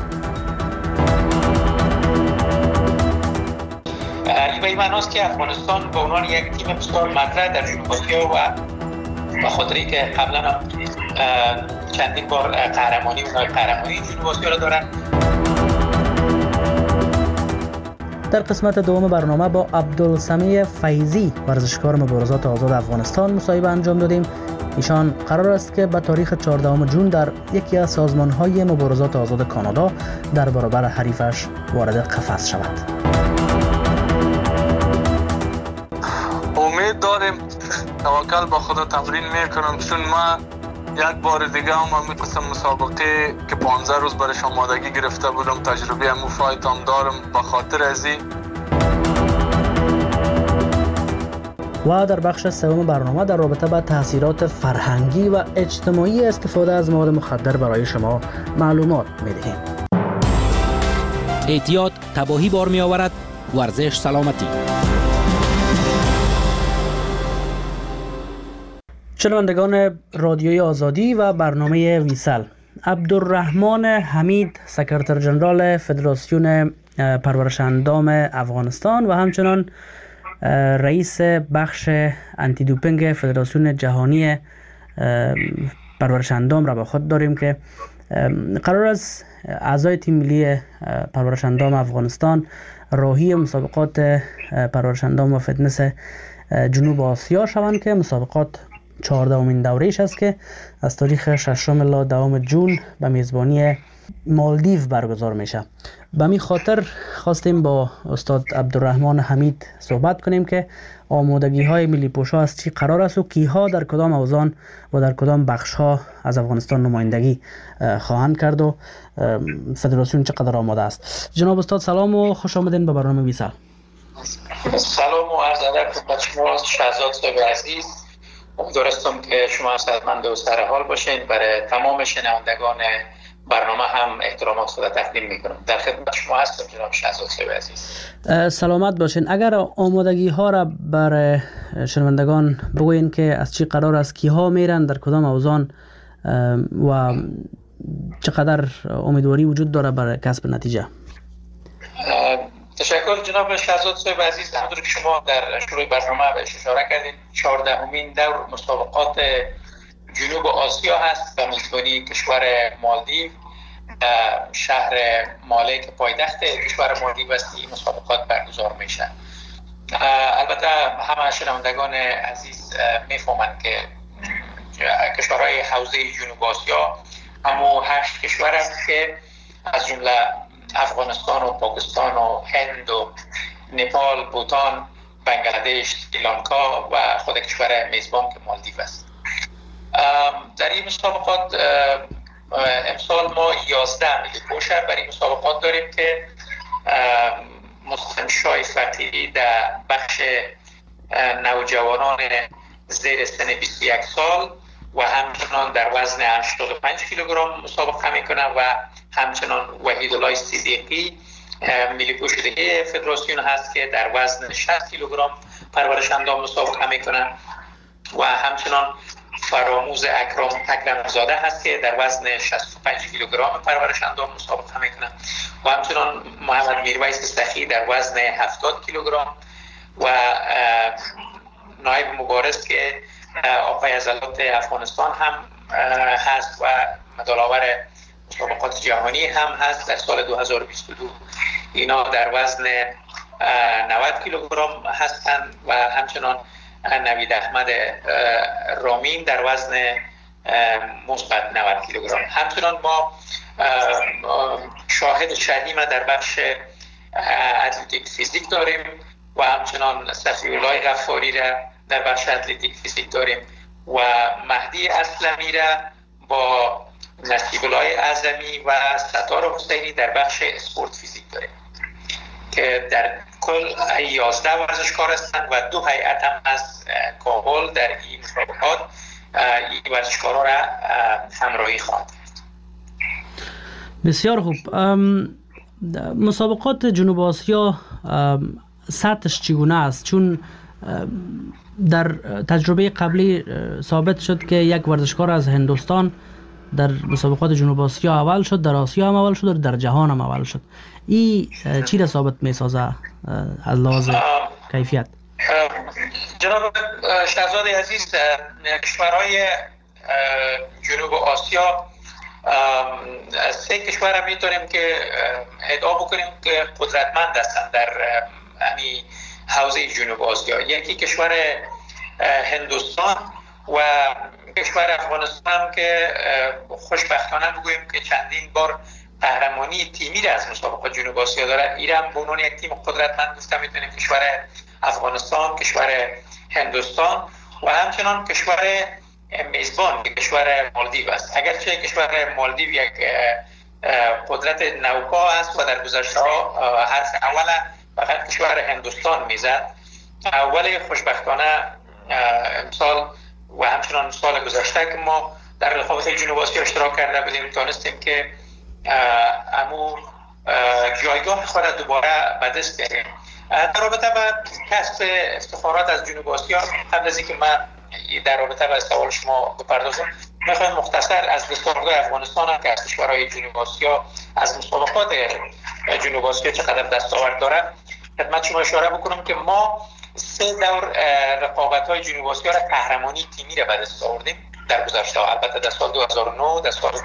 به این معناست که افغانستان به عنوان یک تیم بسیار مطرح در جنوب آسیا و به خاطر اینکه قبلا هم چندین بار قهرمانی جنوب آسیا را دارند. در قسمت دوم برنامه با عبدالسمیع فیضی ورزشکار مبارزات آزاد افغانستان مصاحبه انجام دادیم. ایشان قرار است که به تاریخ 14 جون در یکی از سازمان‌های مبارزات آزاد کانادا در برابر حریفش وارد قفس شود. امید داریم توکل با خدا تمرین میکنم، چون ما یک بار دیگه هم همین قسم مسابقه که 15 روز برش آمادگی گرفته بودم، تجربه همون فایت هم دارم. به خاطر ازی و در بخش سوم برنامه در رابطه با تاثیرات فرهنگی و اجتماعی استفاده از مواد مخدر برای شما معلومات می‌دهیم. احتیاط تباهی بار می آورد، ورزش سلامتی. شنوندگان رادیوی آزادی و برنامه ویسل، عبدالرحمن حمید سکرتر جنرال فدراسیون پرورش اندام افغانستان و همچنان رئیس بخش انتی دوپینگ فدراسیون جهانی پرورش اندام را با خود داریم که قرار است اعضای تیم ملی پرورش اندام افغانستان راهی مسابقات پرورش اندام و فتنس جنوب آسیا شوند که مسابقات 14مین دوره‌اش است که از تاریخ 6 الی 10 جون به میزبانی مالدیو برگزار میشه. به می خاطر خواستیم با استاد عبدالرحمن حمید صحبت کنیم که آمادگی های ملی پوشا از چی قرار است و کیها در کدام اوزان و در کدام بخش ها از افغانستان نمایندگی خواهند کرد و فدراسیون چقدر آماده است. جناب استاد سلام و خوش آمدین به برنامه ویسل. سلام و عرض ادب خدمت شما شهزاد صاحب عزیز. امیدوارم که شما سلامت و سر حال باشین. برای تمام شنوندگان برنامه هم احترامات خود تقدیم میکنم. در خدمت شما هستم جناب شهزاد صاحب عزیز. سلامت باشین. اگر آمادگی ها را برای شنوندگان بگوین که از چی قرار است، کیها میرن، در کدام اوزان و چقدر امیدواری وجود داره برای کسب نتیجه؟ تشکر جناب شهزاد صاحب عزیز. همونطور که شما در شروع برنامه بهش اشاره کردین، 14مین دور مسابقات جنوب آسیا هست به میزبانی کشور مالدیو. شهر ماله که پایتخت کشور مالدیو است این مسابقات برگزار میشه. البته همه شنوندگان عزیز میفهمند که کشورهای حوزه جنوب آسیا همو 8 کشور است که از جمله افغانستان و پاکستان و هند و نپال، بوتان، بنگلادش، سریلانکا و خود کشور میزبان که مالدیو است. در این مسابقات امسال ما 11 ملی پوشه برای این مسابقات داریم که مستمشای فتحی در بخش نوجوانان زیر سن 21 سال و همچنان در وزن 85 کیلوگرم مسابقه میکنه و همچنان وحیدالله صدیقی ملی پوش دیگه فدراسیون هست که در وزن 60 کیلوگرم پرورش اندام مسابقه میکنه و همچنان فراموز اکرم زاده هست که در وزن 65 کیلوگرم پرورش اندام مسابقه میکنه و همچنان محمد میرویس سخی در وزن 70 کیلوگرم و نایب مبارز که آقای عضلات افغانستان هم هست و مدال آور مسابقات جهانی هم هست در سال 2022. اینا در وزن 90 کیلوگرم هستند و همچنان نوید احمد رامین در وزن مثبت 90 کیلوگرم. همچنان ما شاهد شهیم در بخش اتلتیک فیزیک داریم و همچنان صفی‌الله غفاری را در بخش اتلتیک فیزیک داریم و مهدی اسلمی را با نصیب الله اعظمی و ستار حسینی در بخش اسپورت فیزیک داریم که در کل 11 ورزشکار هستند و 2 هیئت هم از کابل در این مسابقات این ورزشکارا را همراهی خواهد کرد. بسیار خوب. مسابقات جنوب آسیا سطحش چگونه است؟ چون در تجربه قبلی ثابت شد که یک ورزشکار از هندوستان در مسابقات جنوب آسیا اول شد، در آسیا هم اول شد و در جهان هم اول شد. این چی را ثابت می سازه از لحاظ کیفیت؟ جناب شهزاد عزیز، کشورهای جنوب آسیا 3 کشور می داریم که ادعا بکنیم که قدرتمند هستند در همین حوزه جنوب آسیا. یکی کشور هندوستان و کشور افغانستان که خوشبختانه بگوییم که چندین بار قهرمانی تیمی را از مسابقات جنوب آسیا داره. ایران به عنوان یک تیم قدرتمند گفته میتونیم کشور افغانستان، کشور هندوستان و همچنان کشور میزبان کشور مالدیو است. اگرچه کشور مالدیو یک قدرت نوپا است و در گذشته ها حرف اول فقط کشور هندوستان میزد، ولی خوشبختانه امسال و همچنان سال گذشته که ما در رقابت جنوب آسیا اشتراک کرده بودیم تانستیم که امو جایگاه خود دوباره به دست بیاریم. در رابطه با کسب افتخارات از جنوب آسیا، قبل از اینکه من در رابطه با سوال شما بپردازم، میخوایم مختصر از دستاوردهای افغانستان که از کشورهای جنوب آسیا از مسابقات جنوب آسیا چقدر دستاورد داره خدمت شما اشاره بکنم که ما 3 دور رقابت‌های جنوب آسیا را قهرمانی تیمی را به دست آوردیم در گذشته، البته در سال 2009، در سال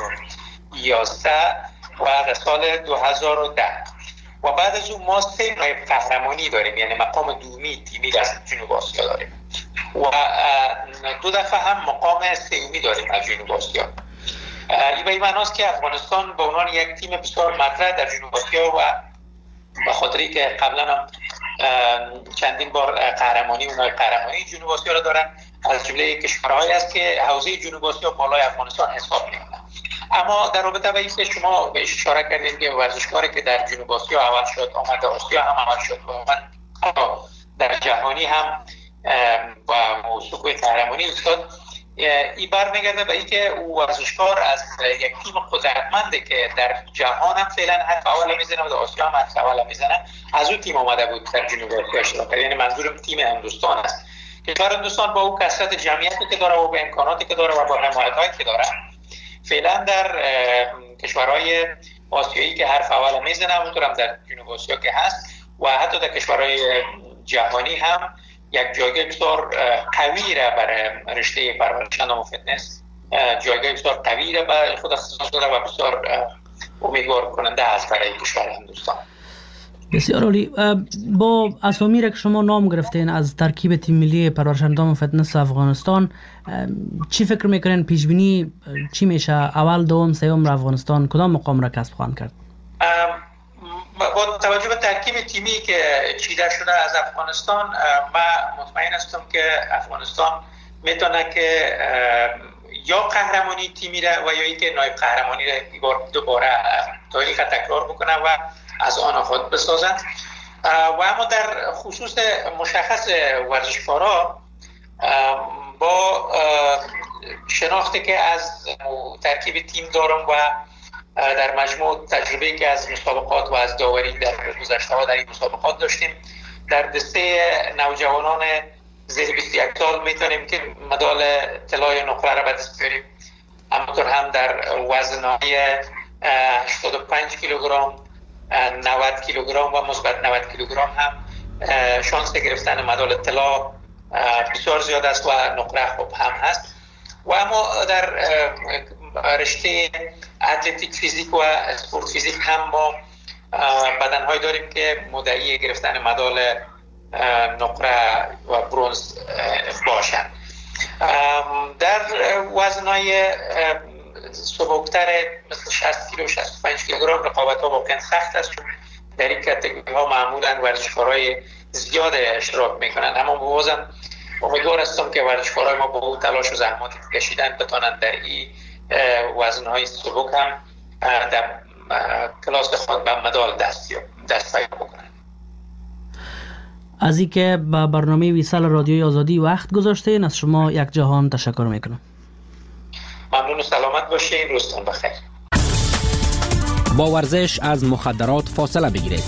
2011 و در سال 2010 و بعد از اون ما 3 نایب قهرمانی داریم، یعنی مقام دومی تیمی را از جنوب آسیا داریم و 2 دفعه هم مقام سومی داریم از جنوب آسیا. این به این معناست که افغانستان به عنوان یک تیم بسیار مطرح در جنوب آسیا و به خاطری که قبلا هم چندین بار قهرمانی و نایب قهرمانی جنوب آسیا را دارن، از جمله کشورهایی است که حوزه جنوب آسیا بالای افغانستان حساب می‌کنه. اما در رابطه با اینکه شما به اشاره کردید که ورزشکاری که در جنوب آسیا اول شد آمد آسیا هم اول شد و آمد در جهانی هم با موضوع قهرمانی استاد، این برمیگرده به اینکه او ورزشکار از یک تیم قدرتمنده که در جهان هم فعلا حرف اول میزنه و در آسیا هم حرف اول میزنه، از اون تیم آمده بود در جنوب آسیا اشتراک کرد. یعنی منظورم تیم هندوستان است. کشور هندوستان با او کثرت جمعیتی که داره و با امکاناتی که داره و با حمایت‌هایی که داره فعلا در کشورهای آسیایی که حرف اول میزنه، اونطور هم در جنوب آسیا که هست و حتی در کشورهای جهانی هم یک جایگاه بسیار قوی را برای رشته پرورش اندام و فتنس، جایگاه بسیار قوی را برای خود اختصاص داده و بسیار امیدوار کننده است برای کشور هندوستان. بسیار عالی. با اسامی را که شما نام گرفتین از ترکیب تیم ملی پرورش اندام و فتنس افغانستان، چی فکر میکنین پیش بینی چی میشه؟ اول، دوم، سوم افغانستان کدام مقام را کسب خواهند کرد؟ با توجه به ترکیب تیمی که چیده شده از افغانستان، من مطمئن هستم که افغانستان میتونه که یا قهرمانی تیمی را و یا اینکه نایب قهرمانی را دوباره تاریخ تکرار بکنه و از آن خود بسازند. و اما در خصوص مشخص ورزشکارا، با شناختی که از ترکیب تیم دارم و در مجموع تجربه‌ای که از مسابقات و از داوری در گذشته ها در این مسابقات داشتیم، در دسته نوجوانان زیر 21 سال میتونیم که مدال طلای نقره را به دست بیاریم. همونطور هم در وزن‌های 85 کیلوگرم، 90 کیلوگرم و مثبت 90 کیلوگرم هم شانس گرفتن مدال طلا بسیار زیاد است و نقره خوب هم هست. و اما در رشته اتلتیک فیزیک و اسپورت فیزیک هم ما بدنهایی داریم که مدعی گرفتن مدال نقره و برنز باشند. در وزنهای سبکتر مثل 60 کیلو 65 کیلوگرم رقابت ها واقعا سخت است. در این کاتگوری ها معمولا ورزشکارای زیاد اشتراک میکنند، اما بازم امیدوار هستم که ورزشکارای ما با او تلاش و زحماتی که کشیدن بتونن در این وزنهای سبک هم در کلاس خود به مدال دست پیدا بکنن. از اینکه به برنامه ویسال رادیوی آزادی وقت گذاشتین، از شما یک جهان تشکر میکنم. ممنون و سلامت باشین. روزتون بخیر. با ورزش از مخدرات فاصله بگیرید.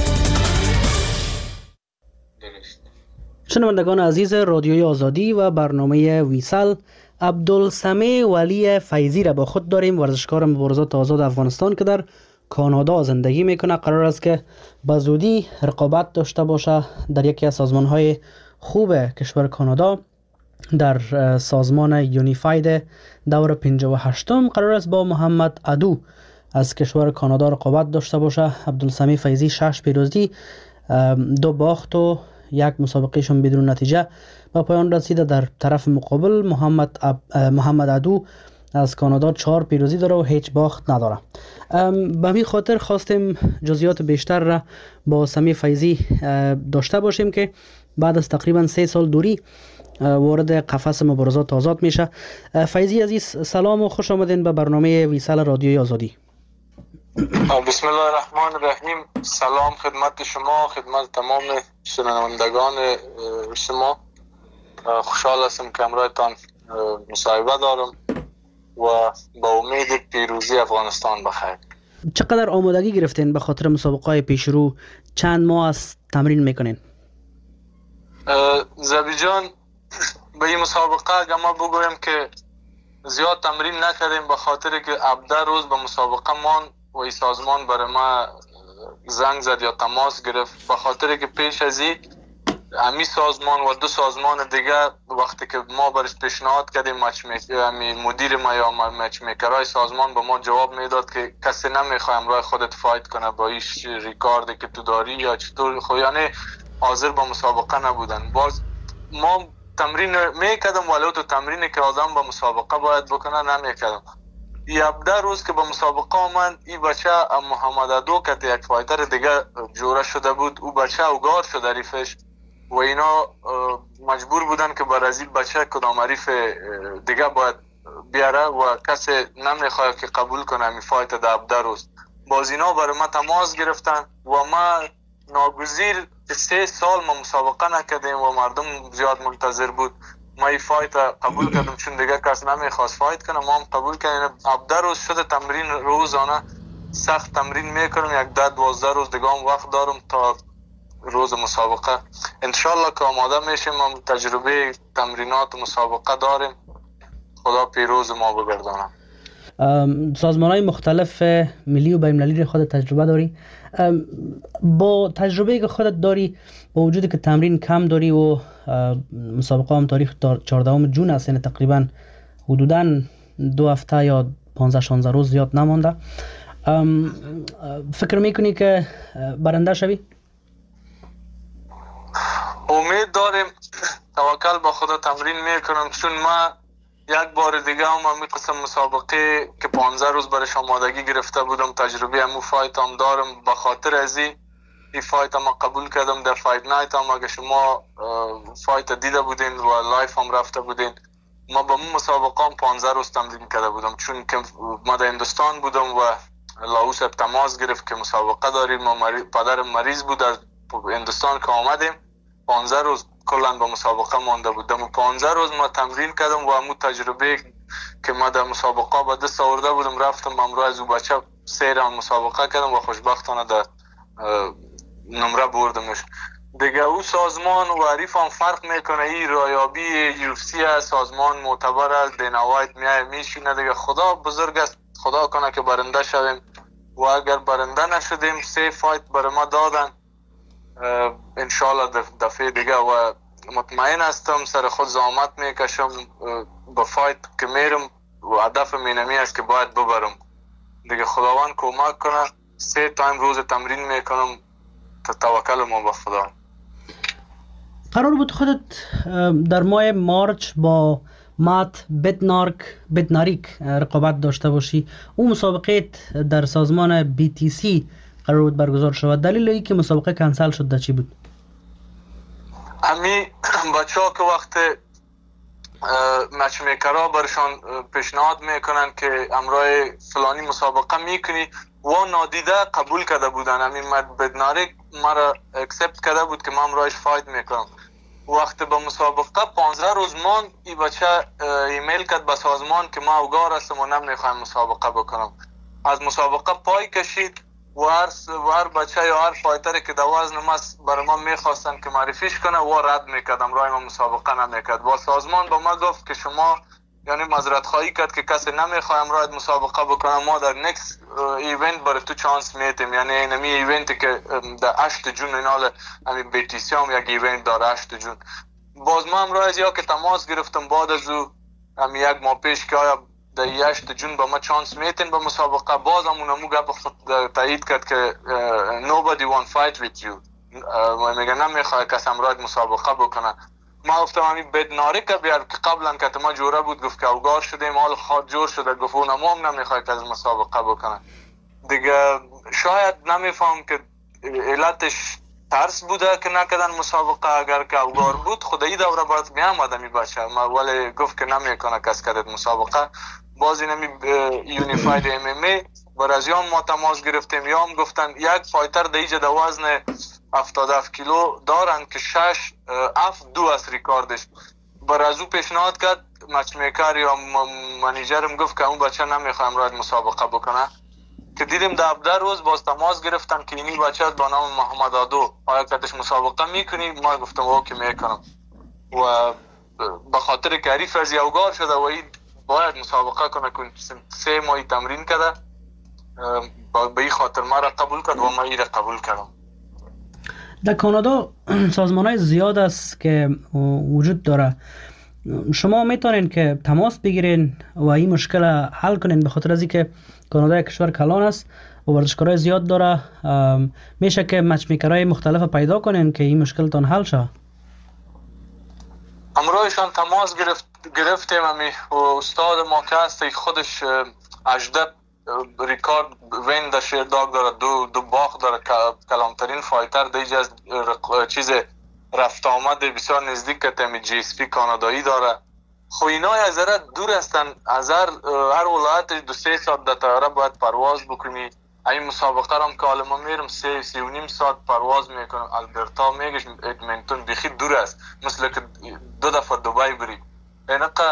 شنوندگان عزیز رادیوی آزادی و برنامه ویسال، عبدالسمیع ولی فیضی را با خود داریم، ورزشکار مبارزات آزاد افغانستان که در کانادا زندگی میکنه. قرار است که به زودی رقابت داشته باشه در یکی از سازمانهای خوب کشور کانادا، در سازمان یونیفاید دور 58م قرار است با محمد عدو از کشور کانادا رقابت داشته باشه. عبدالسمیع فیضی 6 پیروزی، 2 باخت و 1 مسابقهشون بدون نتیجه به پایان رسیده. در طرف مقابل محمد عدو از کانادا 4 پیروزی داره و هیچ باخت نداره. به همین خاطر خواستیم جزئیات بیشتر را با سمیع فیضی داشته باشیم که بعد از تقریبا 3 سال دوری وارد قفس مبارزات آزاد میشه. فیضی عزیز سلام و خوش آمدین به برنامه ویسال رادیوی آزادی. بسم الله الرحمن الرحیم. سلام خدمت شما، خدمت تمام شنوندگان شما. خوشحال هستم که امروزتان مصاحبه دارم و با امید پیروزی افغانستان بخیر. چقدر آمادگی گرفتین به خاطر مسابقه پیشرو؟ چند ماه از تمرین میکنین؟ زبی جان، به این مسابقه اگر ما بگویم که زیاد تمرین نکردیم به خاطر که 17 روز به مسابقه مان و این سازمان برای ما زنگ زد یا تماس گرفت، به خاطر که پیش از این امی سازمان و 2 سازمان دیگه وقتی که ما برش پیشنهاد کردیم مدیر ما یا مچ میکرای سازمان به ما جواب میداد که کسی نمیخواد امرای خودت فایت کنه با ایش ریکاردی که تو داری یا چطور، یعنی حاضر با مسابقه نبودن. باز ما تمرین میکردم ولی تو تمرینی که آدم با مسابقه باید بکنه نمیکردم. 17 روز که به مسابقه آمد، این بچه محمد ادو که یک فایتر دیگه جوره شده بود، او بچه اوگار شده ریفش و اینا مجبور بودن که بر از این بچه کدام حریف دیگه باید بیاره و کسی نمیخواد که قبول کنه می فایت در 17 روز. باز اینا برای ما تماس گرفتن و ما ناگزیر 3 سال ما مسابقه نکردیم و مردم زیاد منتظر بود. ما این فایت قبول کردم چون دیگه کس نمیخواست فایت کنه، ما هم قبول کردیم. 17 روز شده تمرین روزانه سخت تمرین میکنم، یک 10-12 روز دیگه هم وقت دارم تا روز مسابقه. انشالله که آماده میشیم، ما تجربه تمرینات مسابقه داریم، خدا پیروز ما بگردانم. سازمان های مختلف ملی و بین‌المللی خود تجربه داری. با تجربه که خودت داری، با وجودی که تمرین کم داری و مسابقه هم تاریخ 14 جون است، یعنی تقریبا حدوداً 2 هفته یا 15-16 روز زیاد نمانده، فکر میکنی که برنده شوی؟ امید داریم، توکل با خدا تمرین میکنم، چون ما یک بار دیگه هم می قسم مسابقه که 15 روز برش آمادگی گرفته بودم، تجربه همو فایت هم دارم. به خاطر از این فایت هم قبول کردم. در فایت نایت هم اگه شما فایت دیده بودین و لایف هم رفته بودین، ما با مسابقه هم 15 روز تمرین کرده بودم، چون که ما در هندوستان بودم و لاوس تماس گرفت که مسابقه داریم. پدرم مریض بود، در هندوستان که آمدیم 15 روز کلان با مسابقه مانده بودم و 15 روز ما تمرین کردم و همون تجربه که ما در مسابقه با دست آورده بودم رفتم امروز از او بچه سیر مسابقه کردم و خوشبختانه در نمره بردمش دیگه. او سازمان و حریف هم فرق میکنه. این رایابی UFC است، سازمان معتبر است، دینا وایت میشینه دیگه. خدا بزرگ است، خدا کنه که برنده شویم و اگر برنده نشدیم 3 فایت برای ما دادن، انشالله دفعه دیگه و مطمئن هستم سر خود زحمت میکشم با فایت که میرم و هدف مینمی است که باید ببرم دیگه. خداوند کمک کنه. 3 تایم روز تمرین میکنم، توکل ما به خدا. قرار بود خودت در ماه مارچ با مات بدناریک رقابت داشته باشی. اون مسابقه در سازمان BTC قرار بود برگزار شود. دلیل ای که مسابقه کنسل شد در چی بود؟ امی بچه ها که وقت مچ میکرها برشان پیشنهاد میکنن که امرای فلانی مسابقه میکنی و نادیده قبول کرده بودن. امی بدناریک مرا اکسپت کرده بود که من امرایش فایت میکنم. وقت به مسابقه 15 روز مان، این بچه ایمیل کرد به سازمان که ما اوگار هستم و نمیخوایم مسابقه بکنم. از مسابقه پای کشید و هر بچه یا هر فایتری که در وزن ما برای ما میخواستن که معرفیش کنه و رد میکردم، رای ما مسابقه نمیکرد. با سازمان با ما گفت که شما یعنی معذرت خواهی کرد که کسی نمیخوایم رای مسابقه بکنه، ما در نکست ایونت برای تو چانس میتیم. یعنی اینمی ایونتی که در 8 جون اینال همین BTC هم یک ایونت داره 8 جون. باز ما امروز از یا که تماس گرفتم بعد از او هم یک ماه پیش که آیا در 8 جون با ما چانس میتین به مسابقه، باز همونمو گپ تایید کرد که nobody want fight with you، میگه نمیخواد کس امروز مسابقه بکنه. ما گفتم همین بدناریک بیار که قبلا که ما جوره بود، گفت که اوگار شدیم حال خود جور شده، گفت اونم هم نمیخواد که از مسابقه بکنه دیگه. شاید نمیفهم که علتش ترس بوده که نکردن مسابقه. اگر که اوگار بود خدایی دوره باید میامده می بچه، ولی گفت که نمیکنه کس کردد مسابقه. باز اینمی یونیفاید ام ام ای برای یام ما تماس گرفتیم، یام گفتن یک فایتر دیجه در وزن 77 کیلو دارن که 6-7-2 است ریکاردش. برای او پیشنهاد کرد مچ میکر یا منیجرم گفت که اون بچه نمیخوایم راید مسابقه بکنه. که دیدیم در 17 روز باز تماس گرفتن که اینی بچه با نام محمد عادو آیا کدش مسابقه میکنی؟ ما گفتم اوکی میکنم و به خاطر که حریف از یوگار شده و این باید مسابقه کنه که 3 ماهی تمرین کرده، به این خاطر ما را قبول کرد و ما این را قبول کردم. در کانادا سازمان های زیاد است که وجود داره. شما میتونین که تماس بگیرین و این مشکل حل کنین، به خاطر از اینکه کانادا یک کشور کلان است و ورزشکارای زیاد داره. میشه که مچ میکرای مختلف پیدا کنین که این مشکلتان حل شه. امروزشان تماس گرفتیم امی و استاد ما که هست خودش 18 ریکارد وین در شیرداگ داره، دو باخت داره، کلامترین فایتر دیگه از چیز رفت آمد بسیار نزدیک که تمی جی اس پی کانادایی داره. خو اینا از ذره دور هستن، از هر ولایتش 2-3 ساعت در طیاره باید پرواز بکنی. این مسابقه هم که حالا ما میرم 3-3.5 ساعت پرواز میکنم. البرتا میگش ادمنتون بخی دور است، مثل که 2 دفعه دبی بری، اینقه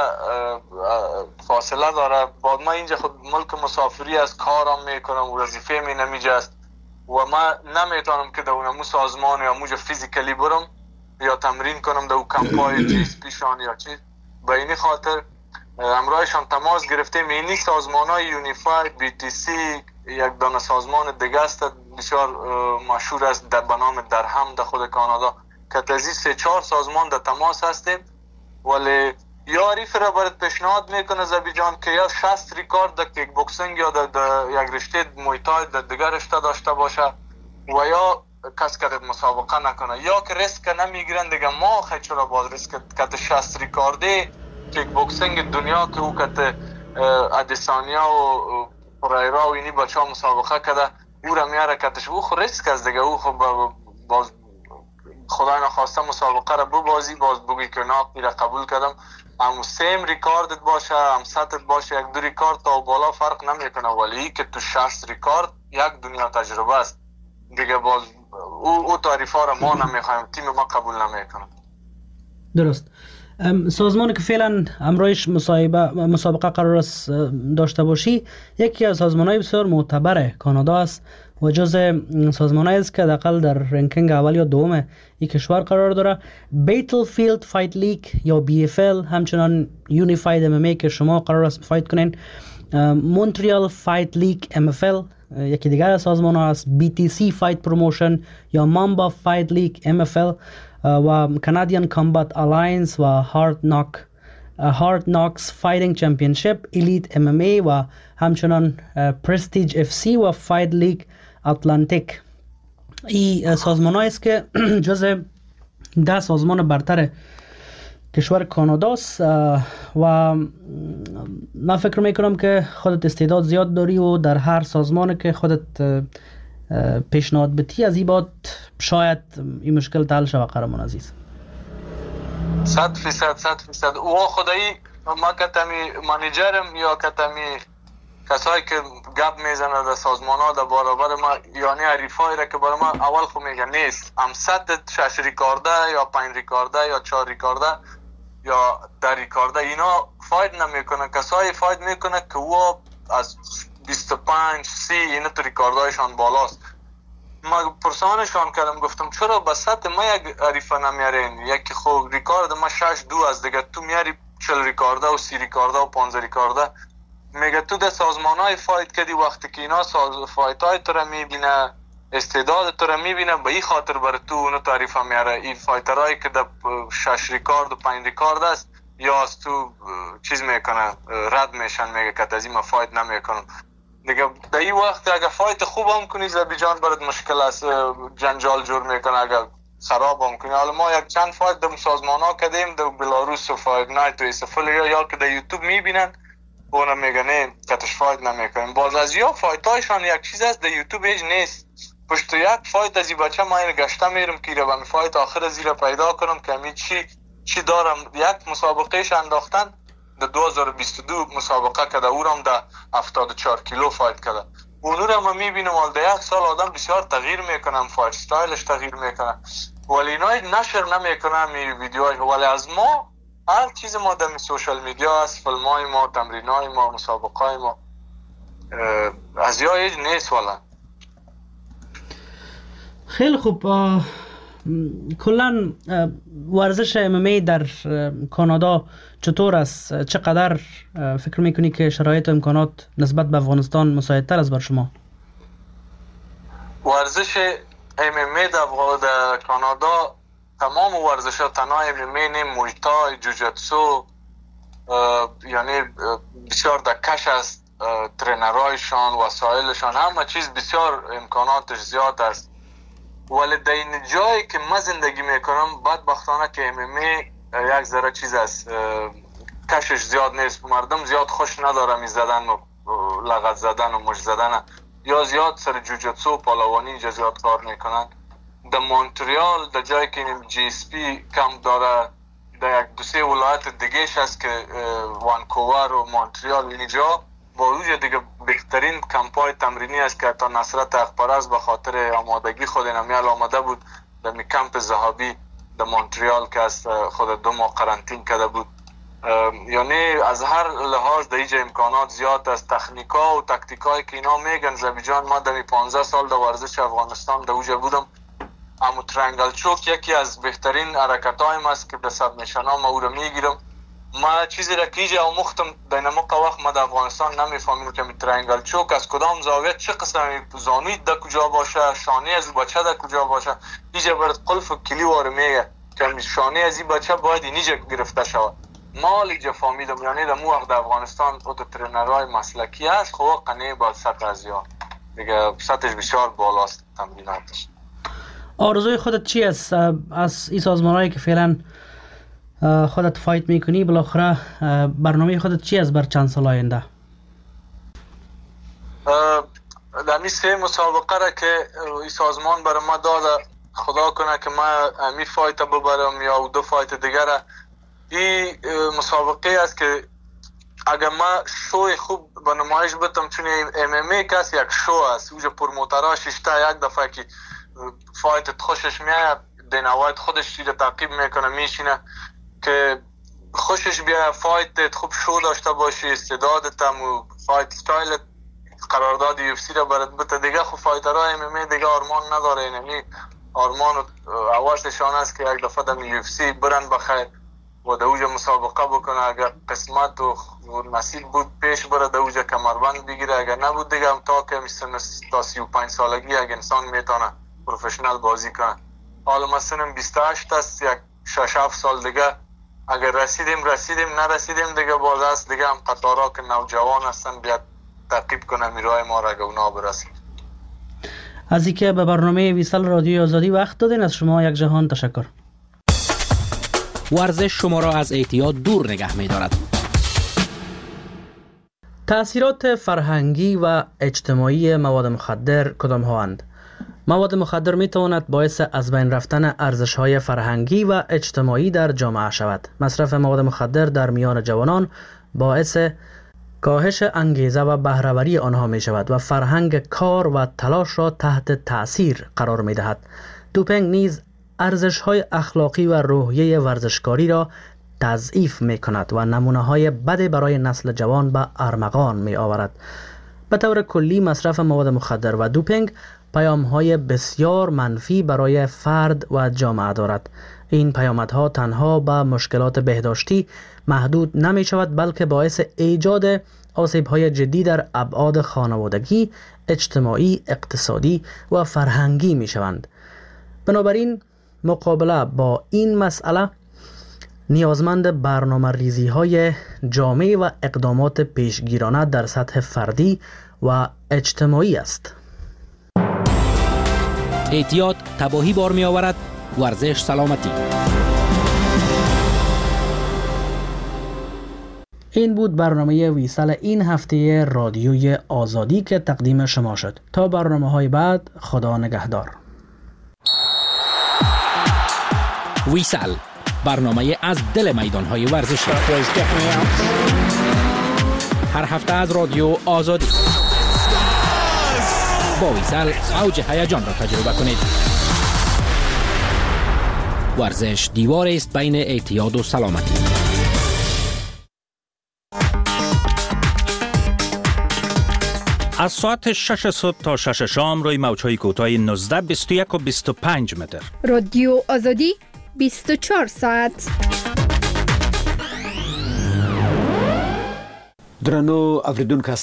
فاصله داره. بعد ما اینجا خود ملک مسافری از کارم میکنم، وظیفه می نمیجه است و ما نمیتونم که در اونمو سازمان یا موجه فیزیکلی برم یا تمرین کنم در کمپای جی اس پی شان یا چیز. به این خاطر امروزشان تماس گرفتیم. اینی سازمان های یونیفاید، بی تی سی، یک دانه سازمان دیگه است بسیار مشهور است در بنام درهم در خود کانادا که تازی 3-4 سازمان در تماس هستیم. ولی یا عریف را برات پیشنهاد میکنه زبی جان که یا 60 ریکارد در کیک بوکسینگ یا در یک رشته مویتای در دیگر رشته داشته باشه و یا کس کدت مسابقه نکنه، یا که ریسک نمیگیرن دیگه. ما خیلی چرا باید ریسک کت 60 ریکارده کیک بوکسینگ دنیا که او کت ادیسانیا و پرایرا و اینی بچه ها مسابقه کده او را میاره کتش، او خو ریسک از دیگه. او خو باز خدای نخواسته مسابقه را ببازی، باز بگی که ناقی را قبول کردم، هم سیم ریکاردت باشه هم ستت باشه، 1-2 ریکارد تا بالا فرق نمیکنه. ولی که تو 60 ریکارد یک دنیا تجربه است دیگه. باز او تعریف ها را ما نمیخوایم، تیم ما قبول نمیکنه. درست. سازمانی که فعلا امروز مسابقه قرار است داشته باشی یکی از سازمان‌های بسیار معتبر کانادا است و جزء سازمان‌هایی است که حداقل در رنکینگ اول یا دوم این کشور قرار داره. بیتلفیلد فایت لیگ یا BFL، همچنان یونیفاید MMA که شما قرار است فایت کنین، مونتریال فایت لیگ MFL یکی دیگر از سازمان‌ها است، BTC فایت پروموشن یا مامبا فایت لیگ MFL و کانادین کامبات الاینس و هارد ناکس فایتینگ چمپیونشیپ، الیت MMA و همچنان پرستیج FC و فایت لیگ اتلانتیک. این سازمان است که جزء 10 سازمان برتر کشور کاناداست و من فکر میکنم که خودت استعداد زیاد داری و در هر سازمانی که خودت پیشنهاد بتی از این بعد شاید این مشکل حل شود. قهرمان عزیز 100% او خدایی ما کتمی منیجرم یا کتمی کسایی که گپ میزنه در سازمان ها در برابر ما، یعنی عریفایی را که برای ما اول خو میگه نیست هم 6 ریکارده یا 5 ریکارده یا 4 ریکارده یا 10 ریکارده اینا فایت نمیکنه. کسایی فایت میکنه که او از 25-30 اینا تو ریکاردایشان بالاست. ما پرسانشان کردم گفتم چرا به سطح ما یک عریفه نمیارین؟ یکی خوب ریکارد ما 6-2 از دیگه تو میاری 40 ریکارده و 30 ریکارده و 15 ریکارده. میگه تو در سازمان های فایت کردی، وقتی که اینا فایت های تو را میبینه، استعداد تو را میبینه، به این خاطر برای تو اونو تعریف میاره. این فایتر هایی که در 6 ریکارد و 5 ریکارد است یا از تو چیز میکنه رد میشن، میگه که از این ما فایت نمیکنم دیگه. در این وقت اگر فایت خوب هم کنی زبی جان برات مشکل است، جنجال جور میکنه اگر خراب هم کنی. حالا ما یک چند فایت در سازمان ها کردیم در بلاروس و فایت نایت و ایسفل یا که در یوتیوب میبینن اونم میگه نه کتش فایت نمیکنیم. باز از یا فایت هایشان یک چیز است در یوتیوب هیچ نیست، پشت یک فایت از این بچه ما این گشته میرم که را به فایت آخر زیر پیدا کنم که همی چی دارم. یک مسابقهش انداختن در 2022 مسابقه کده، او رام در 74 کیلو فایت کده. اونو را ما میبینم حال در یک سال آدم بسیار تغییر میکنم، فایت ستایلش تغییر میکنه، ولی اینای نشر نمیکنم این ویدیوهای. ولی از ما هر چیز ما در سوشال میدیا هست، فیلمای ما، تمرینای ما، مسابقای ما، از یا هیچ نیست والا. خیلی خوب. کلا ورزش MMA در کانادا چطور است؟ چقدر فکر میکنی که شرایط و امکانات نسبت به افغانستان مساعدتر است بر شما؟ ورزش MMA در کانادا تمام ورزش ها تنها MMA نیم، مویتای، جوجتسو، یعنی بسیار دکش است، ترینرایشان، وسایلشان، همه چیز بسیار امکاناتش زیاد است. ولی در این جایی که من زندگی میکنم بدبختانه که MMA یک ذره چیز است، کشش زیاد نیست، مردم زیاد خوش نداره می زدن و لغت زدن و مش زدن، یا زیاد سر جوجتسو و پالوانی اینجا زیاد کار میکنن. در مونتریال در جایی که GSP کم داره، در یک دو سه ولایت دیگهش هست که وانکوور و مونتریال، اینجا با وجود دیگه بهترین کمپای تمرینی است که تا نصرت اخبارست به خاطر آمادگی خود نمیال آماده بود در می کمپ ذهابی در مونتریال که از خود 2 ماه قرنطین کرده بود. یعنی از هر لحاظ در اینجا امکانات زیاد است. تکنیکا و تکتیکایی که اینا میگن زبیجان، ما در 15 سال در ورزش افغانستان در اوجا بودم، اما ترنگل چوک یکی از بهترین حرکت هایم است که به سب میشن ها ما او را میگیرم. ما چیزی را که اینجا آموختم در نموقع وقت ما در افغانستان نمیفهمیم که ترنگل چوک از کدام زاویه چه قسم زانوی در کجا باشه، شانه از بچه در کجا باشه. اینجا برد قلف و کلی واره میگه که شانه از این بچه باید اینجا گرفته شود. ما اینجا فهمیدم، یعنی در مو وقت در افغانستان اوتو ترینرهای مسلکی هست، خواه قنه باید سطح از یا دیگه سطحش بسیار بالاست تمریناتش. آرزوی خودت چی است از این سازمانهایی که فعلا خودت فایت میکنی؟ بالاخره برنامه خودت چی است بر چند سال آینده؟ در این 3 مسابقه را که این سازمان برای ما داده، خدا کنه که ما امی فایت ببرم یا 2 فایت دیگر را. این مسابقه است که اگر ما شوی خوب به نمایش بتم، چون MMA کس یک شو است، اوجا پروموترها ششته یک دفعه که فایت خوشش میاد دینوایت خودش چیز تعقیب میکنه میشینه که خوشش بیا فایت خوب شو داشته باشی، استعدادت و فایت استایل قرارداد UFC را برات بده دیگه. خب فایترها MMA دیگه آرمان نداره، یعنی آرمان اولشان است که یک دفعه در UFC برن بخیر و در اوجا مسابقه بکنه. اگر قسمت و نصیب بود پیش بره در اوجا کمربند بگیره، اگر نبود دیگه هم تا که تا 35 سالگی اگر انسان میتونه پروفشنال بازی کنه. حالا مثلا 28 است، یک 6-7 سال دیگه اگر رسیدیم نرسیدیم دیگه باز است دیگه هم قطارا که نوجوان هستن بیاد تعقیب کنه میرای ما را اگه اونا برسید. از اینکه به برنامه ویسال رادیو آزادی وقت دادین از شما یک جهان تشکر. ورزش شما را از اعتیاد دور نگه می دارد. تأثیرات فرهنگی و اجتماعی مواد مخدر کدام هاند؟ مواد مخدر می تواند باعث از بین رفتن ارزش‌های فرهنگی و اجتماعی در جامعه شود. مصرف مواد مخدر در میان جوانان باعث کاهش انگیزه و بهره‌وری آنها می شود و فرهنگ کار و تلاش را تحت تأثیر قرار می دهد. دوپینگ نیز ارزش‌های اخلاقی و روحیه ورزشکاری را تضعیف می کند و نمونه‌های بد برای نسل جوان به ارمغان می آورد. به طور کلی مصرف مواد مخدر و دوپینگ پیام‌های بسیار منفی برای فرد و جامعه دارد. این پیامدها تنها به مشکلات بهداشتی محدود نمی شود بلکه باعث ایجاد آسیب‌های جدی در ابعاد خانوادگی، اجتماعی، اقتصادی و فرهنگی می شوند. بنابراین مقابله با این مسئله نیازمند برنامه ریزی های جامع و اقدامات پیشگیرانه در سطح فردی و اجتماعی است. اعتیاد تباهی بار می آورد، ورزش سلامتی. این بود برنامه ویسال این هفته رادیوی آزادی که تقدیم شما شد. تا برنامه‌های بعد، خدا نگهدار. ویسال، برنامه از دل میدان‌های ورزشی. هر هفته از رادیو آزادی. با ویسال اوج هیجان را تجربه کنید. ورزش دیواری است بین اعتیاد و سلامتی. از ساعت 6 صبح تا 6 شام روی موج‌های کوتاه 19، 21 و 25 متر. رادیو آزادی 24 ساعت. درنو اوریدونکو